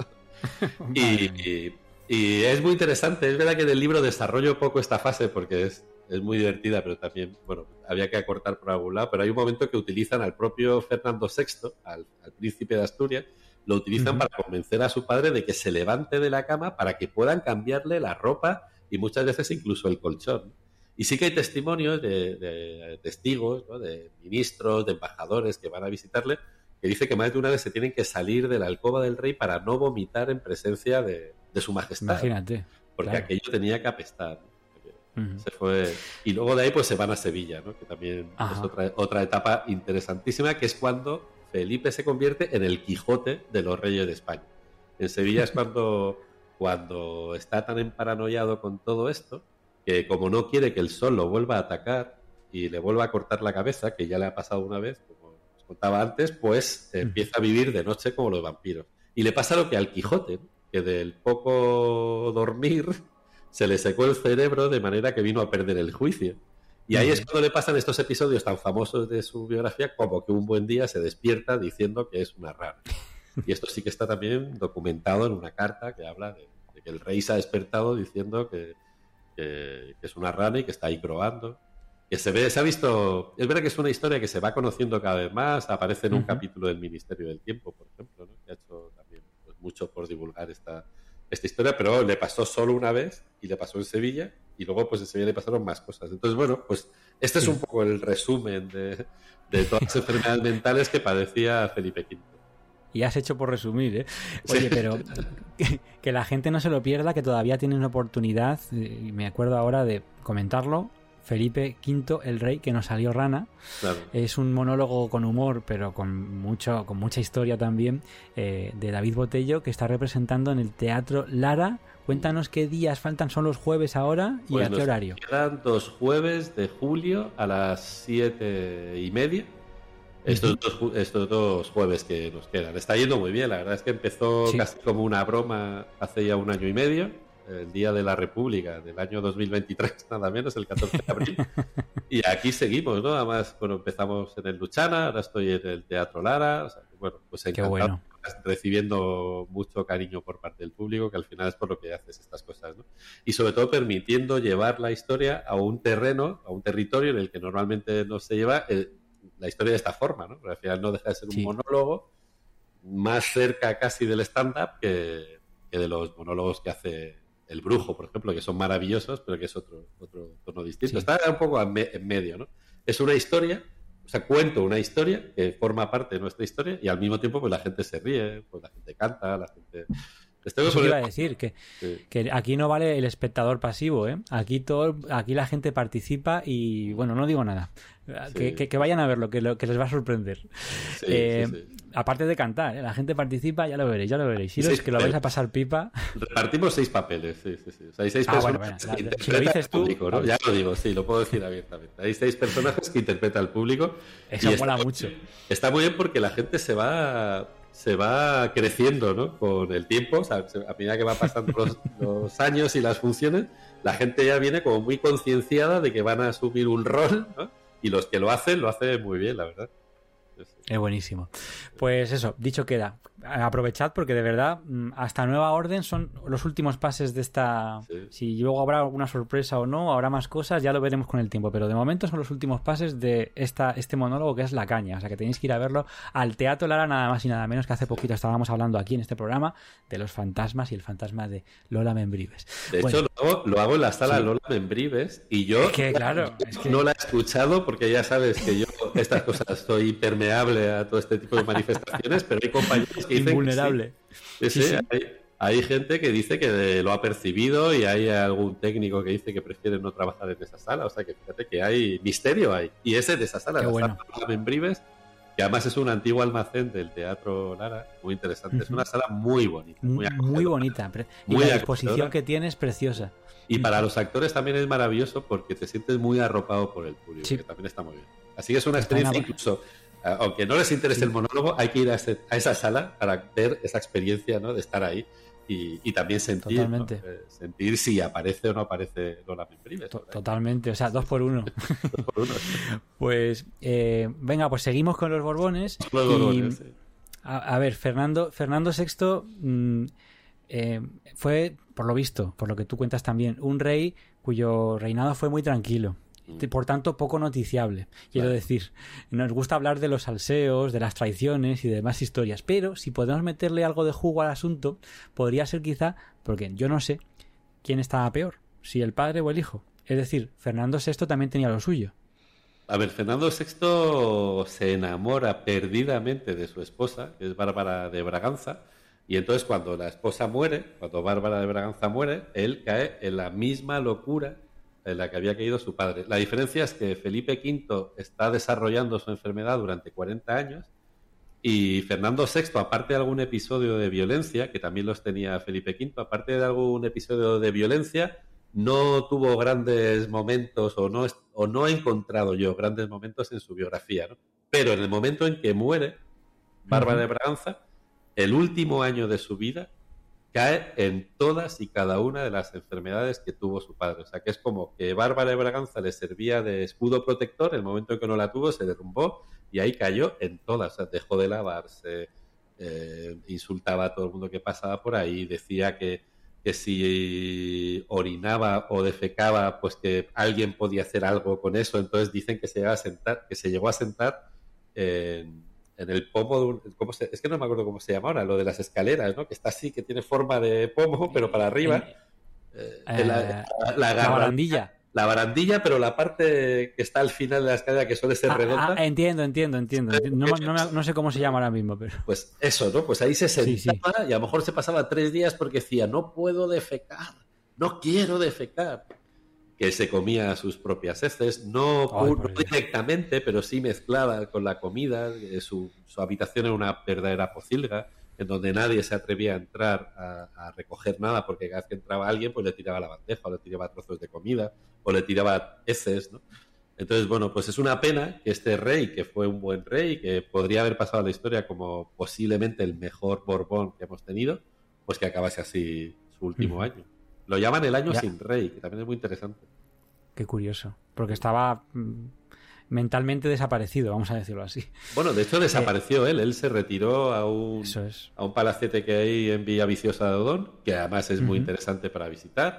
y, y, y es muy interesante. Es verdad que en el libro desarrollo poco esta fase porque es, es muy divertida, pero también, bueno, había que acortar por algún lado, pero hay un momento que utilizan al propio Fernando sexto, al, al príncipe de Asturias, lo utilizan uh-huh. para convencer a su padre de que se levante de la cama para que puedan cambiarle la ropa y muchas veces incluso el colchón. Y sí que hay testimonios de, de testigos, ¿no? De ministros, de embajadores que van a visitarle, que dice que más de una vez se tienen que salir de la alcoba del rey para no vomitar en presencia de, de su majestad. Imagínate. Porque claro. aquello tenía que apestar, ¿no? Uh-huh. Se fue, y luego de ahí pues se van a Sevilla, ¿no? Que también Ajá. es otra, otra etapa interesantísima, que es cuando Felipe se convierte en el Quijote de los reyes de España. En Sevilla es cuando, cuando está tan emparanoiado con todo esto que como no quiere que el sol lo vuelva a atacar y le vuelva a cortar la cabeza, que ya le ha pasado una vez, como os contaba antes, pues eh, empieza a vivir de noche como los vampiros. Y le pasa lo que al Quijote, ¿no? Que del poco dormir se le secó el cerebro de manera que vino a perder el juicio. Y ahí es cuando le pasan estos episodios tan famosos de su biografía, como que un buen día se despierta diciendo que es una rana. Y esto sí que está también documentado en una carta que habla de, de que el rey se ha despertado diciendo que, que, que es una rana y que está ahí probando. Que se ve, se ha visto... Es verdad que es una historia que se va conociendo cada vez más, aparece en un uh-huh. capítulo del Ministerio del Tiempo, por ejemplo, ¿no? Que ha hecho también pues, mucho por divulgar esta, esta historia, pero le pasó solo una vez y le pasó en Sevilla. Y luego, pues, en Sevilla le pasaron más cosas. Entonces, bueno, pues este sí. es un poco el resumen de, de todas las enfermedades mentales que padecía Felipe quinto. Y has hecho por resumir, ¿eh? Oye, sí. pero que, que la gente no se lo pierda, que todavía tiene una oportunidad, y me acuerdo ahora de comentarlo, Felipe quinto, el rey que no salió rana. Claro. Es un monólogo con humor, pero con mucho, con mucha historia también, eh, de David Botello, que está representando en el Teatro Lara. Cuéntanos qué días faltan, son los jueves ahora y pues a qué horario. Quedan dos jueves de julio a las siete y media. Estos, uh-huh. dos, estos dos jueves que nos quedan. Está yendo muy bien, la verdad es que empezó sí. casi como una broma hace ya un año y medio, el Día de la República del año dos mil veintitrés, nada menos, el catorce de abril. Y aquí seguimos, ¿no? Además, bueno, empezamos en el Luchana, ahora estoy en el Teatro Lara, o sea, bueno, pues encantado. Qué bueno. Recibiendo mucho cariño por parte del público, que al final es por lo que haces estas cosas, ¿no? Y sobre todo permitiendo llevar la historia a un terreno, a un territorio en el que normalmente no se lleva, eh, la historia de esta forma, ¿no? Porque al final no deja de ser un sí. monólogo más cerca casi del stand-up que, que de los monólogos que hace el Brujo, por ejemplo, que son maravillosos, pero que es otro, otro tono distinto. Sí. Está un poco en medio, ¿no? Es una historia, o sea, cuento una historia que forma parte de nuestra historia y al mismo tiempo pues la gente se ríe, pues la gente canta, la gente... Esto Eso iba a decir, que, sí. que aquí no vale el espectador pasivo, ¿eh? Aquí todo, aquí la gente participa y, bueno, no digo nada. Sí. Que, que, que vayan a verlo, que, lo, que les va a sorprender. Sí, eh, sí, sí. Aparte de cantar, ¿eh? La gente participa, ya lo veréis, ya lo veréis. Si es que lo vais a pasar pipa... Repartimos seis papeles, sí, sí, sí. O sea, hay seis ah, personajes bueno, bueno, que si lo dices tú, público, ¿no? Ya lo digo, sí, lo puedo decir abiertamente. Hay seis personajes que interpreta al público. Eso y mola está, mucho. Está muy bien porque la gente se va... se va creciendo, ¿no? Con el tiempo, o sea, a medida que va pasando los, los años y las funciones, la gente ya viene como muy concienciada de que van a asumir un rol, ¿no? Y los que lo hacen, lo hacen muy bien, la verdad. Es buenísimo. Pues eso, dicho queda. Aprovechad porque de verdad, hasta nueva orden son los últimos pases de esta... Sí. Si luego habrá alguna sorpresa o no, habrá más cosas, ya lo veremos con el tiempo. Pero de momento son los últimos pases de esta este monólogo que es La Caña. O sea que tenéis que ir a verlo al Teatro Lara, nada más y nada menos, que hace poquito estábamos hablando aquí en este programa de los fantasmas y el fantasma de Lola Membrives. De bueno, hecho, lo hago, lo hago en la sala sí. Lola Membrives y yo es que, claro, es que... no la he escuchado porque ya sabes que yo estas cosas soy impermeable a todo este tipo de manifestaciones, pero hay compañeros que dicen invulnerable. Que sí. Sí, sí, sí. Hay, hay gente que dice que lo ha percibido y hay algún técnico que dice que prefiere no trabajar en esa sala. O sea que fíjate que hay misterio ahí. Y ese de esa sala, Qué la bueno. sala Membrives, que además es un antiguo almacén del Teatro Lara, muy interesante. Uh-huh. Es una sala muy bonita. Muy, muy bonita. Y muy la disposición que tiene es preciosa. Y para los actores también es maravilloso porque te sientes muy arropado por el público, sí. que también está muy bien. Así que es una experiencia incluso... Aunque no les interese sí. el monólogo, hay que ir a, ese, a esa sala para ver esa experiencia, ¿no? De estar ahí y, y también sentir, ¿no? eh, sentir si aparece o no aparece Lola Membrives. Totalmente, o sea, dos por uno. dos por uno. Pues eh, venga, pues seguimos con los Borbones. Los y, Borbones, sí. a, a ver, Fernando, Fernando sexto mmm, eh, fue, por lo visto, por lo que tú cuentas también, un rey cuyo reinado fue muy tranquilo. Por tanto, poco noticiable. Quiero claro. decir, nos gusta hablar de los salseos, de las traiciones y de demás historias, pero si podemos meterle algo de jugo al asunto, podría ser quizá, porque yo no sé quién estaba peor, si el padre o el hijo. Es decir, Fernando sexto también tenía lo suyo. A ver, Fernando sexto se enamora perdidamente de su esposa, que es Bárbara de Braganza, y entonces cuando la esposa muere, cuando Bárbara de Braganza muere, él cae en la misma locura en la que había caído su padre. La diferencia es que Felipe quinto está desarrollando su enfermedad durante cuarenta años y Fernando sexto, aparte de algún episodio de violencia, que también los tenía Felipe quinto, aparte de algún episodio de violencia, no tuvo grandes momentos o no, o no he encontrado yo grandes momentos en su biografía, ¿no? Pero en el momento en que muere Bárbara uh-huh. de Braganza, el último año de su vida cae en todas y cada una de las enfermedades que tuvo su padre. O sea, que es como que Bárbara de Braganza le servía de escudo protector, el momento en que no la tuvo se derrumbó y ahí cayó en todas. O sea, dejó de lavarse, eh, insultaba a todo el mundo que pasaba por ahí, decía que, que si orinaba o defecaba, pues que alguien podía hacer algo con eso. Entonces dicen que se llegó a sentar, que se llegó a sentar en... en el pomo de un, ¿cómo se, es que no me acuerdo cómo se llama ahora, lo de las escaleras, ¿no? Que está así, que tiene forma de pomo, pero para arriba. Eh, eh, la, la, la, la barandilla. La barandilla, pero la parte que está al final de la escalera, que suele ser ah, redonda. Ah, entiendo, entiendo, entiendo. No, no, no, no sé cómo se llama ahora mismo, pero... Pues eso, ¿no? Pues ahí se sentaba sí, sí. y a lo mejor se pasaba tres días porque decía, no puedo defecar, no quiero defecar. Que se comía sus propias heces, no, Ay, no directamente, pero sí mezclada con la comida. Su, su habitación era una verdadera pocilga, en donde nadie se atrevía a entrar a, a recoger nada, porque cada vez que entraba alguien, pues le tiraba la bandeja, o le tiraba trozos de comida, o le tiraba heces, ¿no? Entonces, bueno, pues es una pena que este rey, que fue un buen rey, que podría haber pasado a la historia como posiblemente el mejor Borbón que hemos tenido, pues que acabase así su último uh-huh. año. Lo llaman el año ya. sin rey, que también es muy interesante. Qué curioso, porque estaba mm, mentalmente desaparecido, vamos a decirlo así. Bueno, de hecho desapareció eh, él, él se retiró a un, eso es. a un palacete que hay en Villaviciosa de Odón, que además es uh-huh. muy interesante para visitar,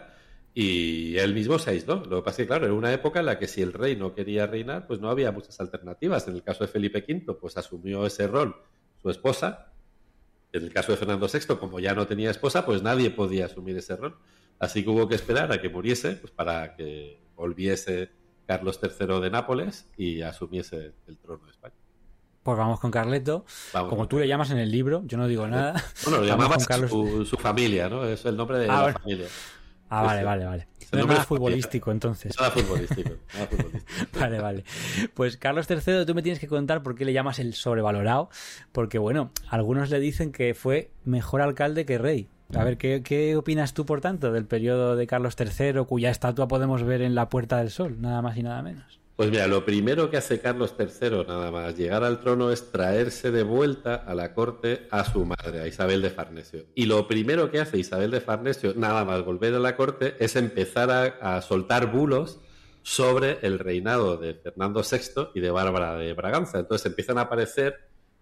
y él mismo se aisló. Lo que pasa es que, claro, era una época en la que si el rey no quería reinar, pues no había muchas alternativas. En el caso de Felipe quinto, pues asumió ese rol su esposa. En el caso de Fernando sexto, como ya no tenía esposa, pues nadie podía asumir ese rol. Así que hubo que esperar a que muriese, pues para que volviese Carlos tercero de Nápoles y asumiese el trono de España. Pues vamos con Carleto, vamos como con tú Carleto. Le llamas en el libro, yo no digo nada. Bueno, lo llamaba Carlos... su, su familia, ¿no? Es el nombre de ah, la bueno. familia. Ah, vale, vale, vale. No es nada futbolístico, entonces. Nada futbolístico, nada futbolístico. Vale, vale. Pues Carlos tercero, tú me tienes que contar por qué le llamas el sobrevalorado, porque, bueno, algunos le dicen que fue mejor alcalde que rey. A ver, ¿qué, qué opinas tú, por tanto, del periodo de Carlos tercero, cuya estatua podemos ver en la Puerta del Sol, nada más y nada menos? Pues mira, lo primero que hace Carlos tercero, nada más llegar al trono, es traerse de vuelta a la corte a su madre, a Isabel de Farnesio. Y lo primero que hace Isabel de Farnesio, nada más volver a la corte, es empezar a, a soltar bulos sobre el reinado de Fernando sexto y de Bárbara de Braganza. Entonces empiezan a aparecer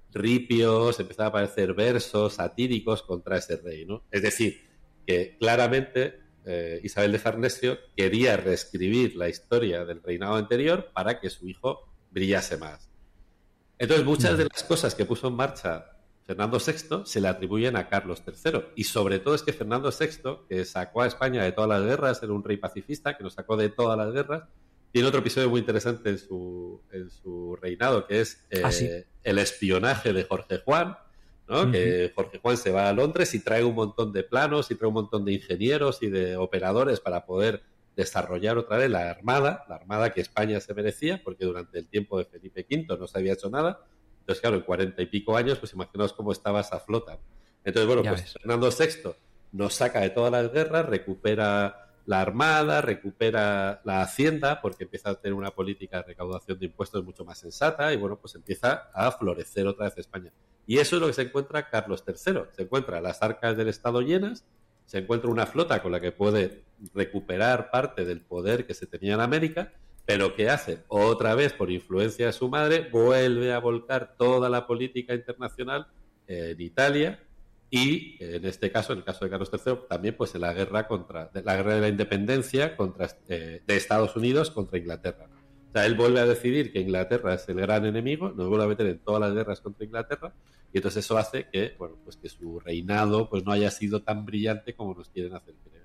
ripios, empiezan a aparecer versos satíricos contra ese rey, ¿no? Es decir, que claramente... Eh, Isabel de Farnesio quería reescribir la historia del reinado anterior para que su hijo brillase más. Entonces, muchas de las cosas que puso en marcha Fernando sexto se le atribuyen a Carlos tercero. Y sobre todo es que Fernando sexto, que sacó a España de todas las guerras, era un rey pacifista que nos sacó de todas las guerras, tiene otro episodio muy interesante en su, en su reinado, que es eh, ¿Ah, sí? el espionaje de Jorge Juan, ¿no? Uh-huh. Que Jorge Juan se va a Londres y trae un montón de planos y trae un montón de ingenieros y de operadores para poder desarrollar otra vez la armada, la armada que España se merecía, porque durante el tiempo de Felipe quinto no se había hecho nada. Entonces, claro, en cuarenta y pico años, pues imaginaos cómo estaba esa flota. Entonces, bueno, ya pues ves. Fernando sexto nos saca de todas las guerras, recupera la armada, recupera la hacienda, porque empieza a tener una política de recaudación de impuestos mucho más sensata y, bueno, pues empieza a florecer otra vez España. Y eso es lo que se encuentra Carlos tercero. Se encuentra las arcas del Estado llenas, se encuentra una flota con la que puede recuperar parte del poder que se tenía en América, pero que hace otra vez, por influencia de su madre, vuelve a volcar toda la política internacional en Italia y, en este caso, en el caso de Carlos tercero, también pues en la guerra contra la guerra de la independencia contra, eh, de Estados Unidos contra Inglaterra. O sea, él vuelve a decidir que Inglaterra es el gran enemigo, nos vuelve a meter en todas las guerras contra Inglaterra, y entonces eso hace que, bueno, pues que su reinado pues no haya sido tan brillante como nos quieren hacer creer.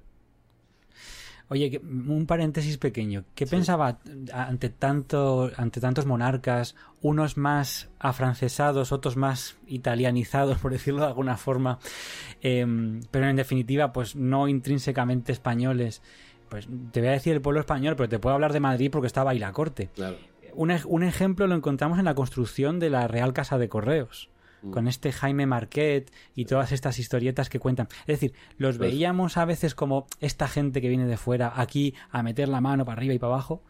Oye, un paréntesis pequeño. ¿Qué sí. pensaba ante tanto, ante tantos monarcas, unos más afrancesados, otros más italianizados, por decirlo de alguna forma, eh, pero en definitiva, pues no intrínsecamente españoles? Pues te voy a decir el pueblo español, pero te puedo hablar de Madrid porque estaba ahí la corte. Claro. Un, un ejemplo lo encontramos en la construcción de la Real Casa de Correos, mm. con este Jaime Marquet y todas estas historietas que cuentan. Es decir, los pues... veíamos a veces como esta gente que viene de fuera aquí a meter la mano para arriba y para abajo.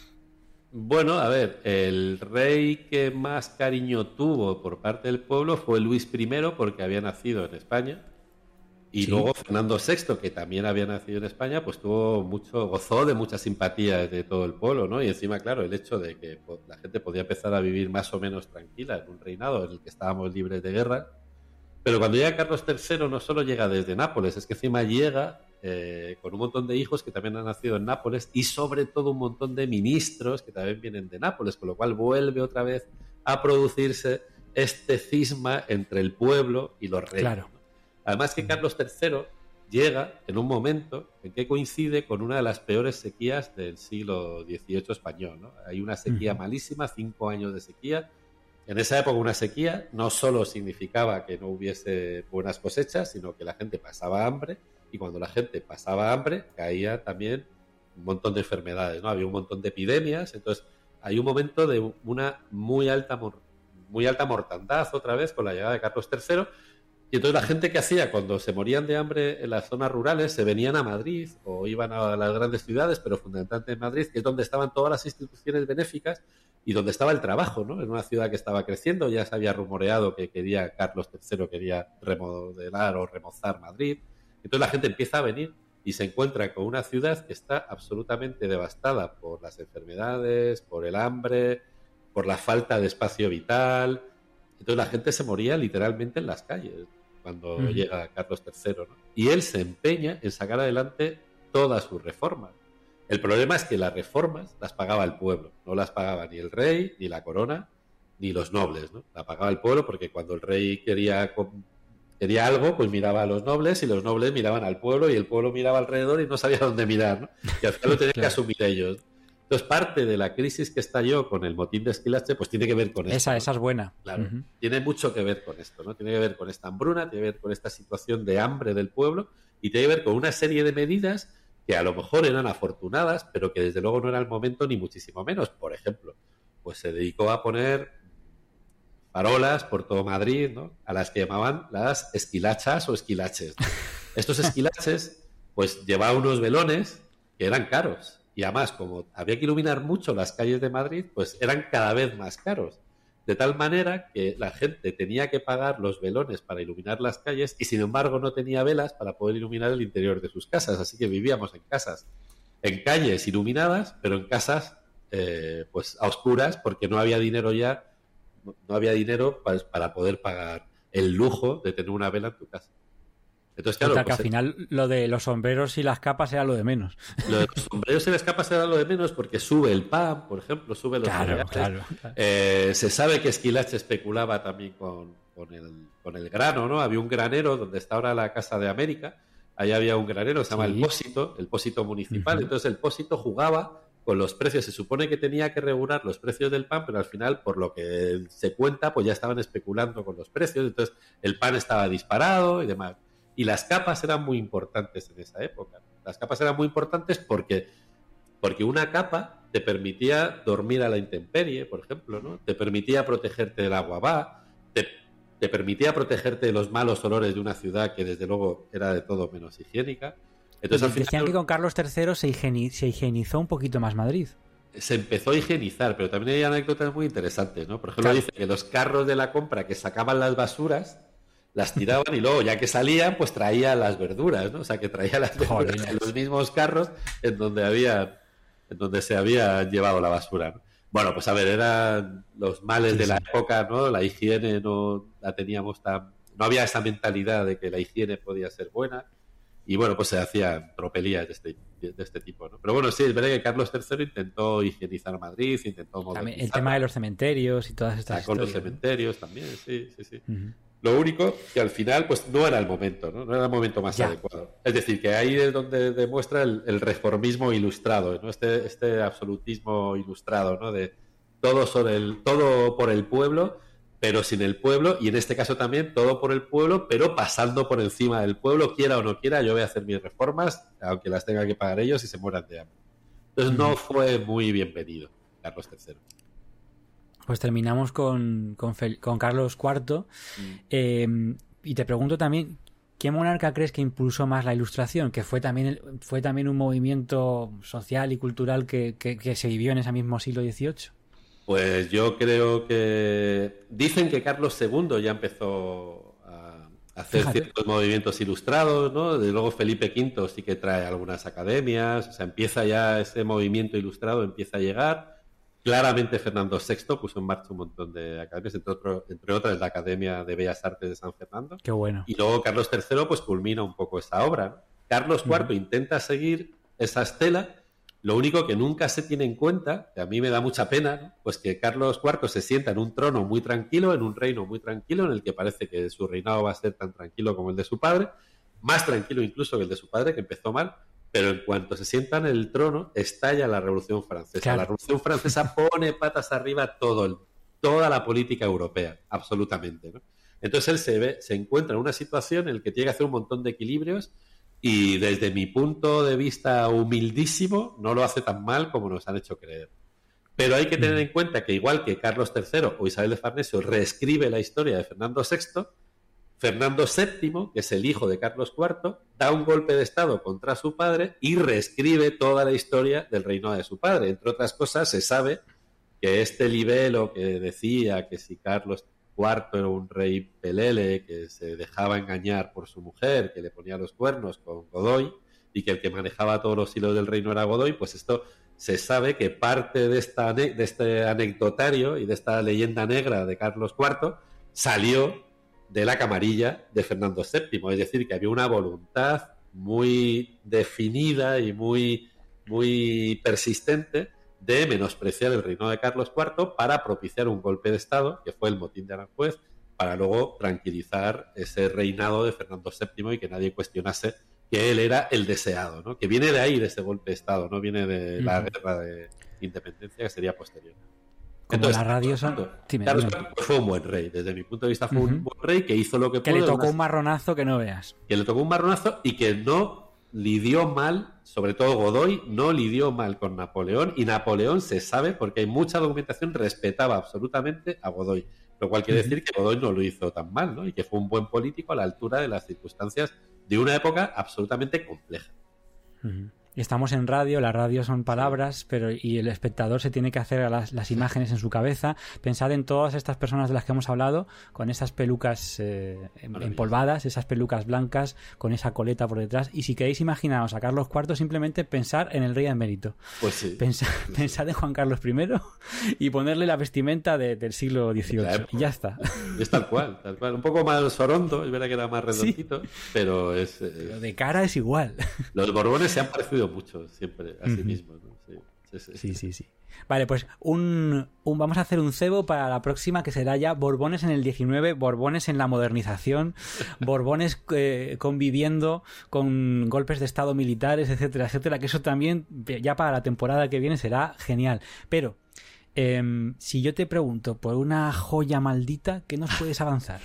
Bueno, a ver, el rey que más cariño tuvo por parte del pueblo fue Luis primero, porque había nacido en España. Y sí. luego Fernando sexto, que también había nacido en España, pues tuvo mucho, gozó de mucha simpatía de todo el pueblo, ¿no? Y encima, claro, el hecho de que la gente podía empezar a vivir más o menos tranquila en un reinado en el que estábamos libres de guerra. Pero cuando llega Carlos tercero no solo llega desde Nápoles, es que encima llega eh, con un montón de hijos que también han nacido en Nápoles y sobre todo un montón de ministros que también vienen de Nápoles, con lo cual vuelve otra vez a producirse este cisma entre el pueblo y los reyes. Claro. Además que Carlos tercero llega en un momento en que coincide con una de las peores sequías del siglo dieciocho español, ¿no? Hay una sequía uh-huh. malísima, cinco años de sequía. En esa época una sequía no solo significaba que no hubiese buenas cosechas, sino que la gente pasaba hambre, y cuando la gente pasaba hambre caía también un montón de enfermedades, ¿no? Había un montón de epidemias. Entonces hay un momento de una muy alta, muy alta mortandad otra vez con la llegada de Carlos tercero. Y entonces la gente que hacía cuando se morían de hambre en las zonas rurales se venían a Madrid o iban a las grandes ciudades, pero fundamentalmente en Madrid, que es donde estaban todas las instituciones benéficas y donde estaba el trabajo, ¿no? En una ciudad que estaba creciendo, ya se había rumoreado que quería Carlos tercero quería remodelar o remozar Madrid. Entonces la gente empieza a venir y se encuentra con una ciudad que está absolutamente devastada por las enfermedades, por el hambre, por la falta de espacio vital. Entonces la gente se moría literalmente en las calles cuando uh-huh. llega Carlos tercero, ¿no? Y él se empeña en sacar adelante todas sus reformas. El problema es que las reformas las pagaba el pueblo, no las pagaba ni el rey, ni la corona, ni los nobles, ¿no? La pagaba el pueblo porque cuando el rey quería, quería algo, pues miraba a los nobles y los nobles miraban al pueblo y el pueblo miraba alrededor y no sabía dónde mirar, ¿no? Y al final lo tenían claro. que asumir ellos. Entonces, parte de la crisis que estalló con el motín de Esquilache, pues tiene que ver con esto. Esa, ¿no? esa es buena. Claro, uh-huh. tiene mucho que ver con esto, ¿no? Tiene que ver con esta hambruna, tiene que ver con esta situación de hambre del pueblo y tiene que ver con una serie de medidas que a lo mejor eran afortunadas, pero que desde luego no era el momento ni muchísimo menos. Por ejemplo, pues se dedicó a poner farolas por todo Madrid, ¿no? A las que llamaban las esquilachas o esquilaches, ¿no? Estos esquilaches, pues llevaban unos velones que eran caros. Y además, como había que iluminar mucho las calles de Madrid, pues eran cada vez más caros. De tal manera que la gente tenía que pagar los velones para iluminar las calles y, sin embargo, no tenía velas para poder iluminar el interior de sus casas. Así que vivíamos en casas, en calles iluminadas, pero en casas eh, pues a oscuras, porque no había dinero ya, no había dinero para, para poder pagar el lujo de tener una vela en tu casa. Entonces, claro, o sea, que pues, al final lo de los sombreros y las capas era lo de menos. Lo de los sombreros y las capas era lo de menos porque sube el pan, por ejemplo, sube los claro, cereales. claro, claro. Eh, se sabe que Esquilache especulaba también con, con, el, con el grano, ¿no? Había un granero donde está ahora la Casa de América. Ahí había un granero, se llama sí. el Pósito, el Pósito municipal. Uh-huh. Entonces el Pósito jugaba con los precios. Se supone que tenía que regular los precios del pan, pero al final, por lo que se cuenta, pues ya estaban especulando con los precios. Entonces el pan estaba disparado y demás. Y las capas eran muy importantes en esa época. Las capas eran muy importantes porque, porque una capa te permitía dormir a la intemperie, por ejemplo, ¿no? Te permitía protegerte del agua va, te, te permitía protegerte de los malos olores de una ciudad que desde luego era de todo menos higiénica. Entonces, al final, decían que con Carlos tercero se, higieni- se higienizó un poquito más Madrid. Se empezó a higienizar, pero también hay anécdotas muy interesantes, ¿no? Por ejemplo, claro. dice que los carros de la compra que sacaban las basuras las tiraban y luego, ya que salían, pues traía las verduras, ¿no? O sea, que traía las verduras Joder. en los mismos carros en donde había, en donde se había llevado la basura, ¿no? Bueno, pues a ver, eran los males sí, de la sí. época, ¿no? La higiene no la teníamos tan... No había esa mentalidad de que la higiene podía ser buena y, bueno, pues se hacían tropelías de este, de este tipo, ¿no? Pero bueno, sí, es verdad que Carlos tercero intentó higienizar Madrid, intentó modernizar. El tema de los cementerios y todas estas Con historias. los cementerios ¿no? también, sí, sí, sí. Uh-huh. Lo único que al final pues no era el momento, ¿no? No era el momento más ya. adecuado. Es decir, que ahí es donde demuestra el, el reformismo ilustrado, ¿no? Este, este absolutismo ilustrado, ¿no? De todo sobre el, todo por el pueblo, pero sin el pueblo, y en este caso también todo por el pueblo, pero pasando por encima del pueblo, quiera o no quiera, yo voy a hacer mis reformas, aunque las tenga que pagar ellos y se mueran de hambre. Entonces uh-huh. no fue muy bienvenido Carlos tercero. Pues terminamos con, con, Fel, con Carlos cuarto. Mm. Eh, y te pregunto también, ¿qué monarca crees que impulsó más la Ilustración? Que fue también, fue también un movimiento social y cultural que, que, que se vivió en ese mismo siglo dieciocho. Pues yo creo que... Dicen que Carlos segundo ya empezó a hacer Fíjate. ciertos movimientos ilustrados, ¿no? De luego Felipe quinto sí que trae algunas academias, o sea, empieza ya ese movimiento ilustrado, empieza a llegar... Claramente Fernando sexto puso en marcha un montón de academias, entre, otro, entre otras la Academia de Bellas Artes de San Fernando. Qué bueno. Y luego Carlos tercero pues culmina un poco esa obra, ¿no? Carlos cuarto uh-huh. intenta seguir esa estela, lo único que nunca se tiene en cuenta, que a mí me da mucha pena, ¿no? Pues que Carlos cuarto se sienta en un trono muy tranquilo, en un reino muy tranquilo, en el que parece que su reinado va a ser tan tranquilo como el de su padre, más tranquilo incluso que el de su padre, que empezó mal. Pero en cuanto se sienta en el trono, estalla la Revolución Francesa. Claro. La Revolución Francesa pone patas arriba todo el, toda la política europea, absolutamente, ¿no? Entonces él se ve, se encuentra en una situación en la que tiene que hacer un montón de equilibrios y desde mi punto de vista humildísimo no lo hace tan mal como nos han hecho creer. Pero hay que tener en cuenta que igual que Carlos tercero o Isabel de Farnesio reescribe la historia de Fernando sexto, Fernando séptimo, que es el hijo de Carlos cuarto, da un golpe de estado contra su padre y reescribe toda la historia del reinado de su padre. Entre otras cosas, se sabe que este libelo que decía que si Carlos cuarto era un rey pelele, que se dejaba engañar por su mujer, que le ponía los cuernos con Godoy y que el que manejaba todos los hilos del reino era Godoy, pues esto se sabe que parte de, esta, de este anecdotario y de esta leyenda negra de Carlos cuarto salió de la camarilla de Fernando séptimo, es decir, que había una voluntad muy definida y muy, muy persistente de menospreciar el reinado de Carlos cuarto para propiciar un golpe de Estado, que fue el motín de Aranjuez, para luego tranquilizar ese reinado de Fernando séptimo y que nadie cuestionase que él era el deseado, ¿no? Que viene de ahí, de ese golpe de Estado, no viene de uh-huh. la guerra de independencia, que sería posterior. Como Entonces, las radios son... Carlos cuarto fue un buen rey, desde mi punto de vista fue uh-huh. un buen rey que hizo lo que, que pudo. Que le tocó unas... un marronazo que no veas. Que le tocó un marronazo y que no lidió mal, sobre todo Godoy, no lidió mal con Napoleón, y Napoleón se sabe, porque hay mucha documentación, respetaba absolutamente a Godoy, lo cual quiere uh-huh. decir que Godoy no lo hizo tan mal, ¿no? Y que fue un buen político a la altura de las circunstancias de una época absolutamente compleja. Uh-huh. Estamos en radio, la radio son palabras, pero y el espectador se tiene que hacer las, las imágenes en su cabeza. Pensad en todas estas personas de las que hemos hablado, con esas pelucas eh, empolvadas, esas pelucas blancas, con esa coleta por detrás. Y si queréis imaginaros a Carlos cuarto, simplemente pensar en el rey emérito. Pues sí. Pensad, sí. pensad en Juan Carlos primero y ponerle la vestimenta de, del siglo dieciocho. Y ya está. Es tal cual, tal cual. Un poco más sorondo, es verdad que era más redondito, sí. pero es... es... Pero de cara es igual. Los Borbones se han parecido mucho siempre a sí uh-huh. mismos, ¿no? Sí, sí, sí. sí, sí, sí. Vale, pues un, un vamos a hacer un cebo para la próxima, que será ya Borbones en el diecinueve, Borbones en la modernización, Borbones eh, conviviendo con golpes de estado militares, etcétera, etcétera, que eso también ya para la temporada que viene será genial. Pero eh, si yo te pregunto por una joya maldita, ¿qué nos puedes avanzar?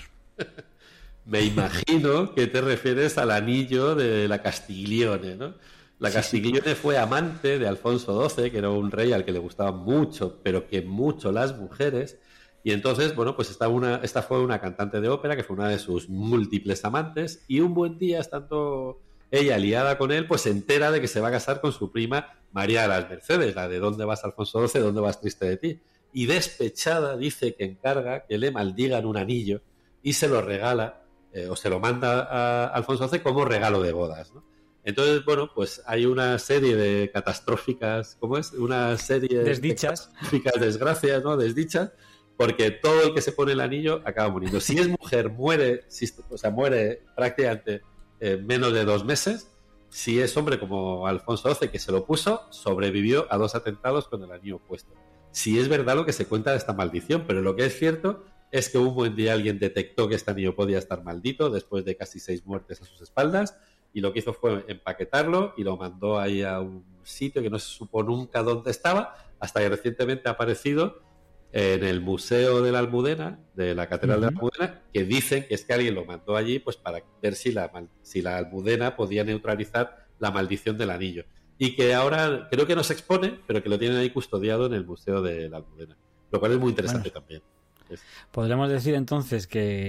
Me imagino que te refieres al anillo de la Castiglione, ¿no? La Castiglione fue amante de Alfonso doce, que era un rey al que le gustaban mucho, pero que mucho las mujeres. Y entonces, bueno, pues esta, una, esta fue una cantante de ópera que fue una de sus múltiples amantes. Y un buen día, estando ella liada con él, pues se entera de que se va a casar con su prima María de las Mercedes, la de ¿dónde vas, Alfonso doce? ¿Dónde vas, triste de ti? Y despechada dice que encarga que le maldigan un anillo y se lo regala, eh, o se lo manda a Alfonso doce como regalo de bodas, ¿no? Entonces, bueno, pues hay una serie de catastróficas, ¿cómo es? Una serie desdichas. de catastróficas desgracias, ¿no? Desdichas, porque todo el que se pone el anillo acaba muriendo. Si es mujer, muere, o sea, muere prácticamente en menos de dos meses. Si es hombre, como Alfonso doce, que se lo puso, sobrevivió a dos atentados con el anillo puesto. Si es verdad lo que se cuenta de esta maldición, pero lo que es cierto es que un buen día alguien detectó que este anillo podía estar maldito después de casi seis muertes a sus espaldas. Y lo que hizo fue empaquetarlo y lo mandó ahí a un sitio que no se supo nunca dónde estaba, hasta que recientemente ha aparecido en el Museo de la Almudena, de la Catedral uh-huh. de la Almudena, que dicen que es que alguien lo mandó allí pues para ver si la, si la Almudena podía neutralizar la maldición del anillo. Y que ahora creo que no se expone, pero que lo tienen ahí custodiado en el Museo de la Almudena. Lo cual es muy interesante bueno, también. Es... Podremos decir entonces que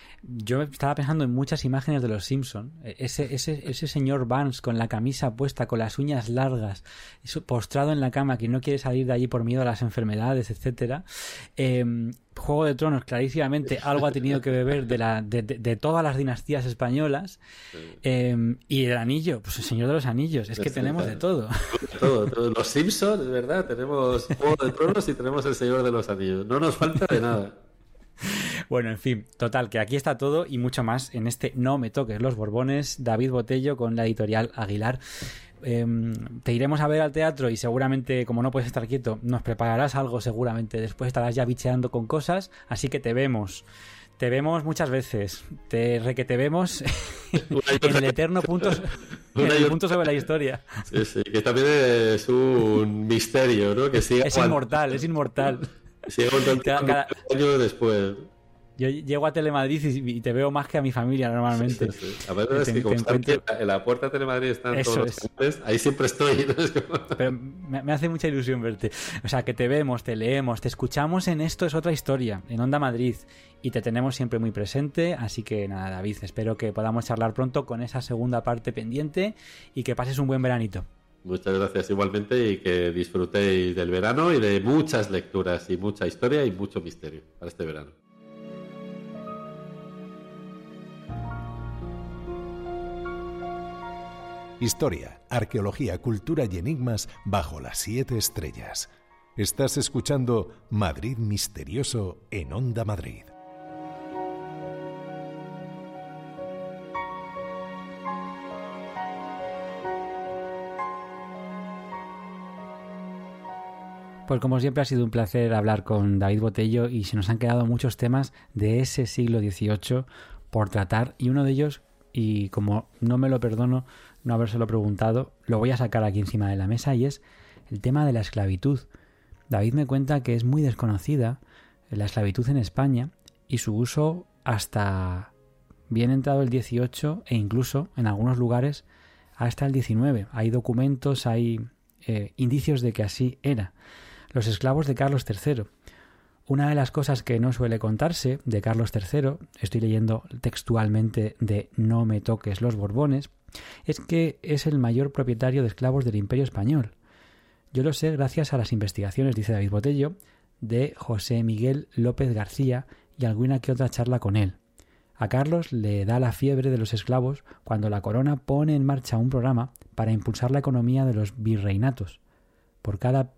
yo estaba pensando en muchas imágenes de los Simpson, ese, ese, ese señor Barnes con la camisa puesta, con las uñas largas, postrado en la cama, que no quiere salir de allí por miedo a las enfermedades, etcétera. Eh, Juego de Tronos, clarísimamente algo ha tenido que beber de, la, de, de, de todas las dinastías españolas. Eh, y el anillo, pues el Señor de los Anillos, es que sí, tenemos de todo. todo, todo. Los Simpson, es verdad, tenemos Juego de Tronos y tenemos el Señor de los Anillos. No nos falta de nada. Bueno, en fin, total, que aquí está todo y mucho más en este No me toques los Borbones, David Botello con la editorial Aguilar. Eh, te iremos a ver al teatro y seguramente, como no puedes estar quieto, nos prepararás algo seguramente. Después estarás ya bicheando con cosas, así que te vemos. Te vemos muchas veces. Te re que te vemos en el eterno punto, en el punto sobre la historia. Sí, sí, que también es un misterio, ¿no? Que siga es inmortal, es inmortal. Sí, cada, cada... años después. Yo llego a Telemadrid y te veo más que a mi familia normalmente. Sí, sí. A ver, es que como encuentro... en la puerta de Telemadrid están Eso todos los hombres, ahí siempre estoy, ¿no? Es como... Pero me, me hace mucha ilusión verte. O sea, que te vemos, te leemos, te escuchamos en Esto es otra historia, en Onda Madrid, y te tenemos siempre muy presente. Así que nada, David, espero que podamos charlar pronto con esa segunda parte pendiente y que pases un buen veranito. Muchas gracias igualmente y que disfrutéis del verano y de muchas lecturas y mucha historia y mucho misterio para este verano. Historia, arqueología, cultura y enigmas bajo las siete estrellas. Estás escuchando Madrid Misterioso en Onda Madrid. Pues como siempre ha sido un placer hablar con David Botello y se nos han quedado muchos temas de ese siglo dieciocho por tratar y uno de ellos, y como no me lo perdono no habérselo preguntado, lo voy a sacar aquí encima de la mesa y es el tema de la esclavitud. David me cuenta que es muy desconocida la esclavitud en España y su uso hasta bien entrado el dieciocho e incluso en algunos lugares hasta el diecinueve. Hay documentos, hay eh, indicios de que así era. Los esclavos de Carlos tercero. Una de las cosas que no suele contarse de Carlos tercero, estoy leyendo textualmente de No me toques los Borbones, es que es el mayor propietario de esclavos del Imperio Español. Yo lo sé gracias a las investigaciones, dice David Botello, de José Miguel López García y alguna que otra charla con él. A Carlos le da la fiebre de los esclavos cuando la corona pone en marcha un programa para impulsar la economía de los virreinatos. Por cada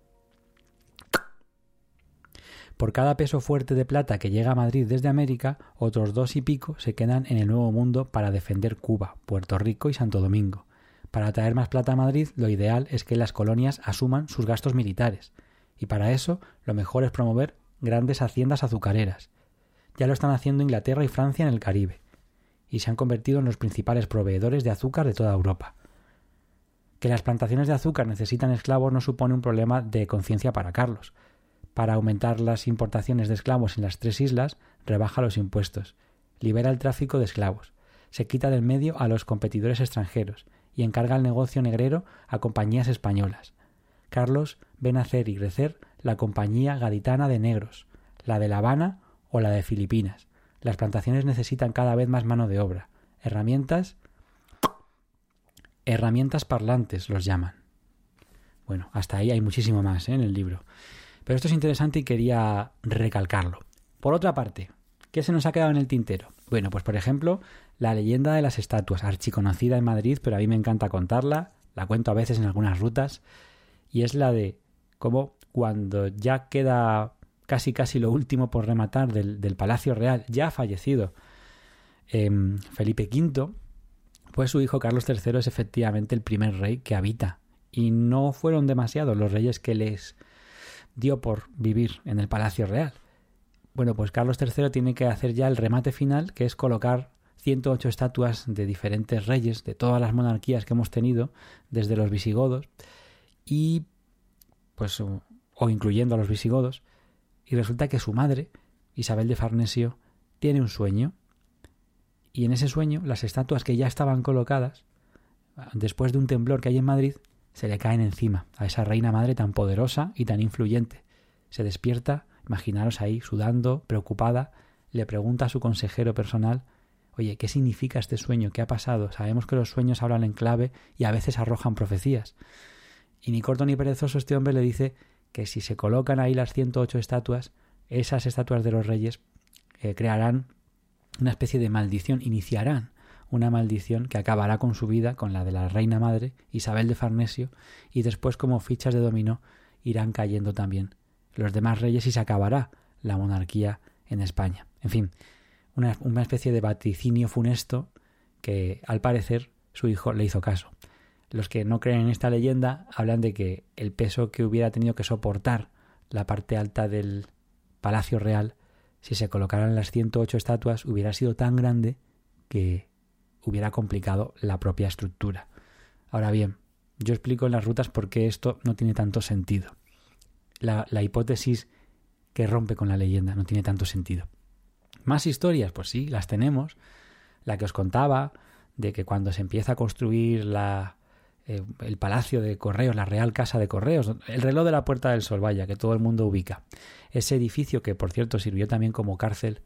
Por cada peso fuerte de plata que llega a Madrid desde América, otros dos y pico se quedan en el Nuevo Mundo para defender Cuba, Puerto Rico y Santo Domingo. Para traer más plata a Madrid, lo ideal es que las colonias asuman sus gastos militares. Y para eso, lo mejor es promover grandes haciendas azucareras. Ya lo están haciendo Inglaterra y Francia en el Caribe. Y se han convertido en los principales proveedores de azúcar de toda Europa. Que las plantaciones de azúcar necesitan esclavos no supone un problema de conciencia para Carlos. Para aumentar las importaciones de esclavos en las tres islas, rebaja los impuestos, libera el tráfico de esclavos, se quita del medio a los competidores extranjeros y encarga el negocio negrero a compañías españolas. Carlos ve nacer y crecer la Compañía Gaditana de Negros, la de La Habana o la de Filipinas. Las plantaciones necesitan cada vez más mano de obra, herramientas, herramientas parlantes los llaman. Bueno, hasta ahí hay muchísimo más, ¿eh?, en el libro. Pero esto es interesante y quería recalcarlo. Por otra parte, ¿qué se nos ha quedado en el tintero? Bueno, pues por ejemplo, la leyenda de las estatuas, archiconocida en Madrid, pero a mí me encanta contarla, la cuento a veces en algunas rutas, y es la de cómo cuando ya queda casi casi lo último por rematar del, del Palacio Real, ya fallecido eh, Felipe quinto, pues su hijo Carlos tercero es efectivamente el primer rey que habita. Y no fueron demasiados los reyes que les dio por vivir en el Palacio Real. Bueno, pues Carlos tercero tiene que hacer ya el remate final, que es colocar ciento ocho estatuas de diferentes reyes, de todas las monarquías que hemos tenido, desde los visigodos, y pues o, o incluyendo a los visigodos, y resulta que su madre, Isabel de Farnesio, tiene un sueño, y en ese sueño las estatuas que ya estaban colocadas, después de un temblor que hay en Madrid, se le caen encima a esa reina madre tan poderosa y tan influyente. Se despierta, imaginaros ahí, sudando, preocupada, le pregunta a su consejero personal: oye, ¿qué significa este sueño? ¿Qué ha pasado? Sabemos que los sueños hablan en clave y a veces arrojan profecías. Y ni corto ni perezoso este hombre le dice que si se colocan ahí las ciento ocho estatuas, esas estatuas de los reyes eh, crearán una especie de maldición, iniciarán una maldición que acabará con su vida, con la de la reina madre, Isabel de Farnesio, y después como fichas de dominó irán cayendo también los demás reyes y se acabará la monarquía en España. En fin, una, una especie de vaticinio funesto que al parecer su hijo le hizo caso. Los que no creen en esta leyenda hablan de que el peso que hubiera tenido que soportar la parte alta del Palacio Real si se colocaran las ciento ocho estatuas hubiera sido tan grande que hubiera complicado la propia estructura. Ahora bien, yo explico en las rutas por qué esto no tiene tanto sentido. La, la hipótesis que rompe con la leyenda no tiene tanto sentido. ¿Más historias? Pues sí, las tenemos. La que os contaba de que cuando se empieza a construir la, eh, el Palacio de Correos, la Real Casa de Correos, el reloj de la Puerta del Sol, vaya, que todo el mundo ubica. Ese edificio, que por cierto sirvió también como cárcel,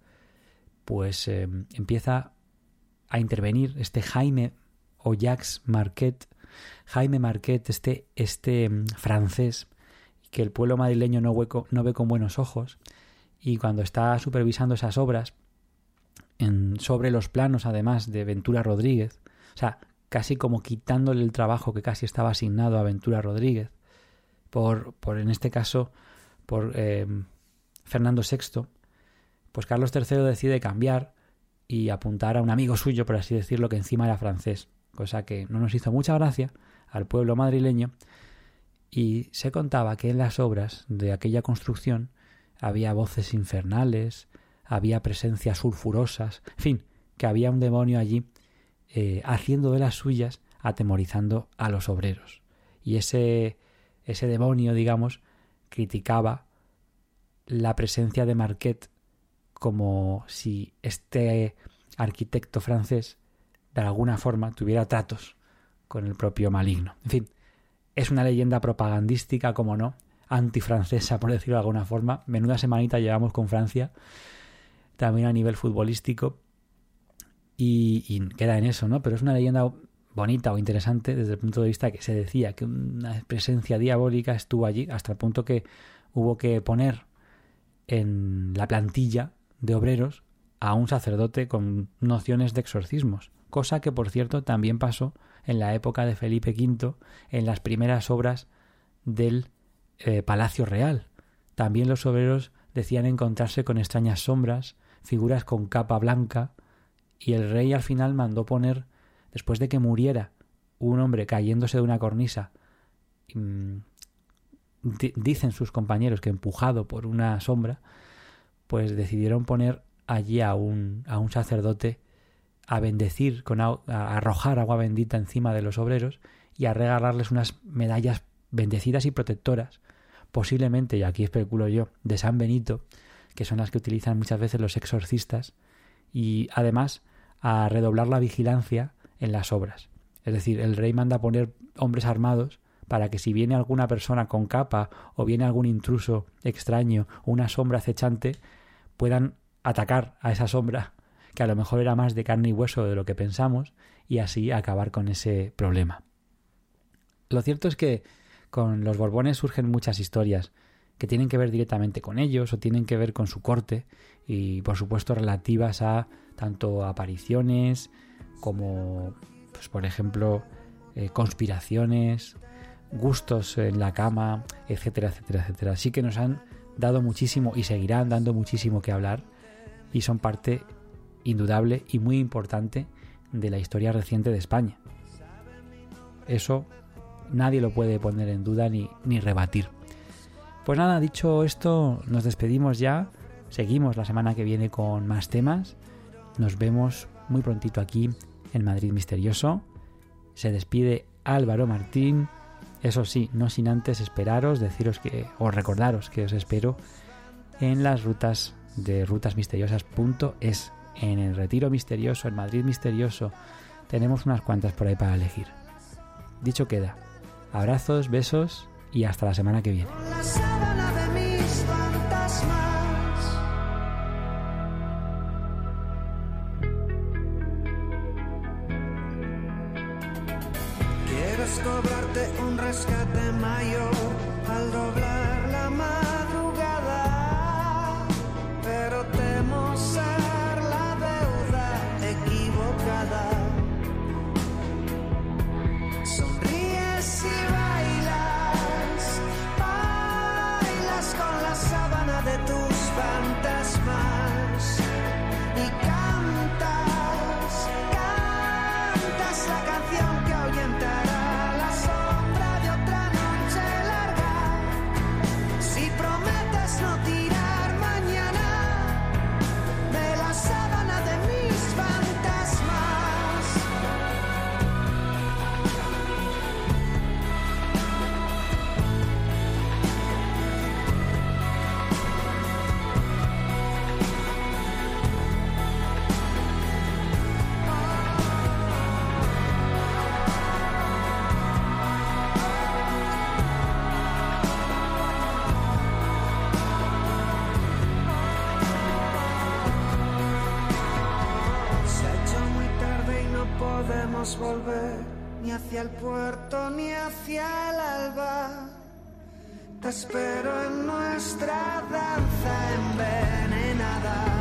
pues eh, empieza a intervenir este Jaime o Jacques Marquet, Jaime Marquet, este, este francés, que el pueblo madrileño no, hueco, no ve con buenos ojos, y cuando está supervisando esas obras, en, sobre los planos además de Ventura Rodríguez, o sea, casi como quitándole el trabajo que casi estaba asignado a Ventura Rodríguez, por, por en este caso, por eh, Fernando sexto, pues Carlos tercero decide cambiar y apuntar a un amigo suyo, por así decirlo, que encima era francés, cosa que no nos hizo mucha gracia al pueblo madrileño, Y se contaba que en las obras de aquella construcción había voces infernales, había presencias sulfurosas, en fin, que había un demonio allí eh, haciendo de las suyas, atemorizando a los obreros. Y ese, ese demonio, digamos, criticaba la presencia de Marquet como si este arquitecto francés de alguna forma tuviera tratos con el propio maligno. En fin, es una leyenda propagandística, como no, antifrancesa, por decirlo de alguna forma. Menuda semanita llevamos con Francia, también a nivel futbolístico, y, y queda en eso, ¿no? Pero es una leyenda bonita o interesante desde el punto de vista que se decía que una presencia diabólica estuvo allí hasta el punto que hubo que poner en la plantilla de obreros a un sacerdote con nociones de exorcismos, cosa que por cierto también pasó en la época de Felipe quinto, en las primeras obras del eh, Palacio Real. También los obreros decían encontrarse con extrañas sombras, figuras con capa blanca, y el rey al final mandó poner, después de que muriera un hombre cayéndose de una cornisa, mmm, d- dicen sus compañeros que empujado por una sombra, pues decidieron poner allí a un, a un sacerdote a bendecir, con a, a arrojar agua bendita encima de los obreros y a regalarles unas medallas bendecidas y protectoras, posiblemente, y aquí especulo yo, de San Benito, que son las que utilizan muchas veces los exorcistas, y además a redoblar la vigilancia en las obras. Es decir, el rey manda poner hombres armados para que si viene alguna persona con capa o viene algún intruso extraño o una sombra acechante, puedan atacar a esa sombra, que a lo mejor era más de carne y hueso de lo que pensamos, y así acabar con ese problema. Lo cierto es que con los Borbones surgen muchas historias que tienen que ver directamente con ellos o tienen que ver con su corte y, por supuesto, relativas a tanto apariciones como, pues, por ejemplo, eh, conspiraciones, gustos en la cama, etcétera, etcétera, etcétera. Así que nos han dado muchísimo y seguirán dando muchísimo que hablar y son parte indudable y muy importante de la historia reciente de España. Eso nadie lo puede poner en duda ni, ni rebatir. Pues nada, dicho esto, nos despedimos ya. Seguimos la semana que viene con más temas. Nos vemos muy prontito aquí en Madrid Misterioso. Se despide Álvaro Martín. Eso sí, no sin antes esperaros, deciros que, o recordaros que os espero en las rutas de rutas misteriosas punto es, en el Retiro Misterioso, en Madrid Misterioso. Tenemos unas cuantas por ahí para elegir. Dicho queda. Abrazos, besos y hasta la semana que viene. Quieres cobrarte un rescate mayor al doblar la madrugada, pero temo ser la deuda equivocada. Sonríes y bailas, bailas con la sábana de tus fantasmas y cantas, cantas la canción que ahuyentará la sombra de otra noche larga. Si prometes no tirar mañana de la sábana de mis fantasmas. Se ha hecho muy tarde y no podemos volver ni hacia el puerto ni hacia el alba. Te espero en nuestra danza envenenada.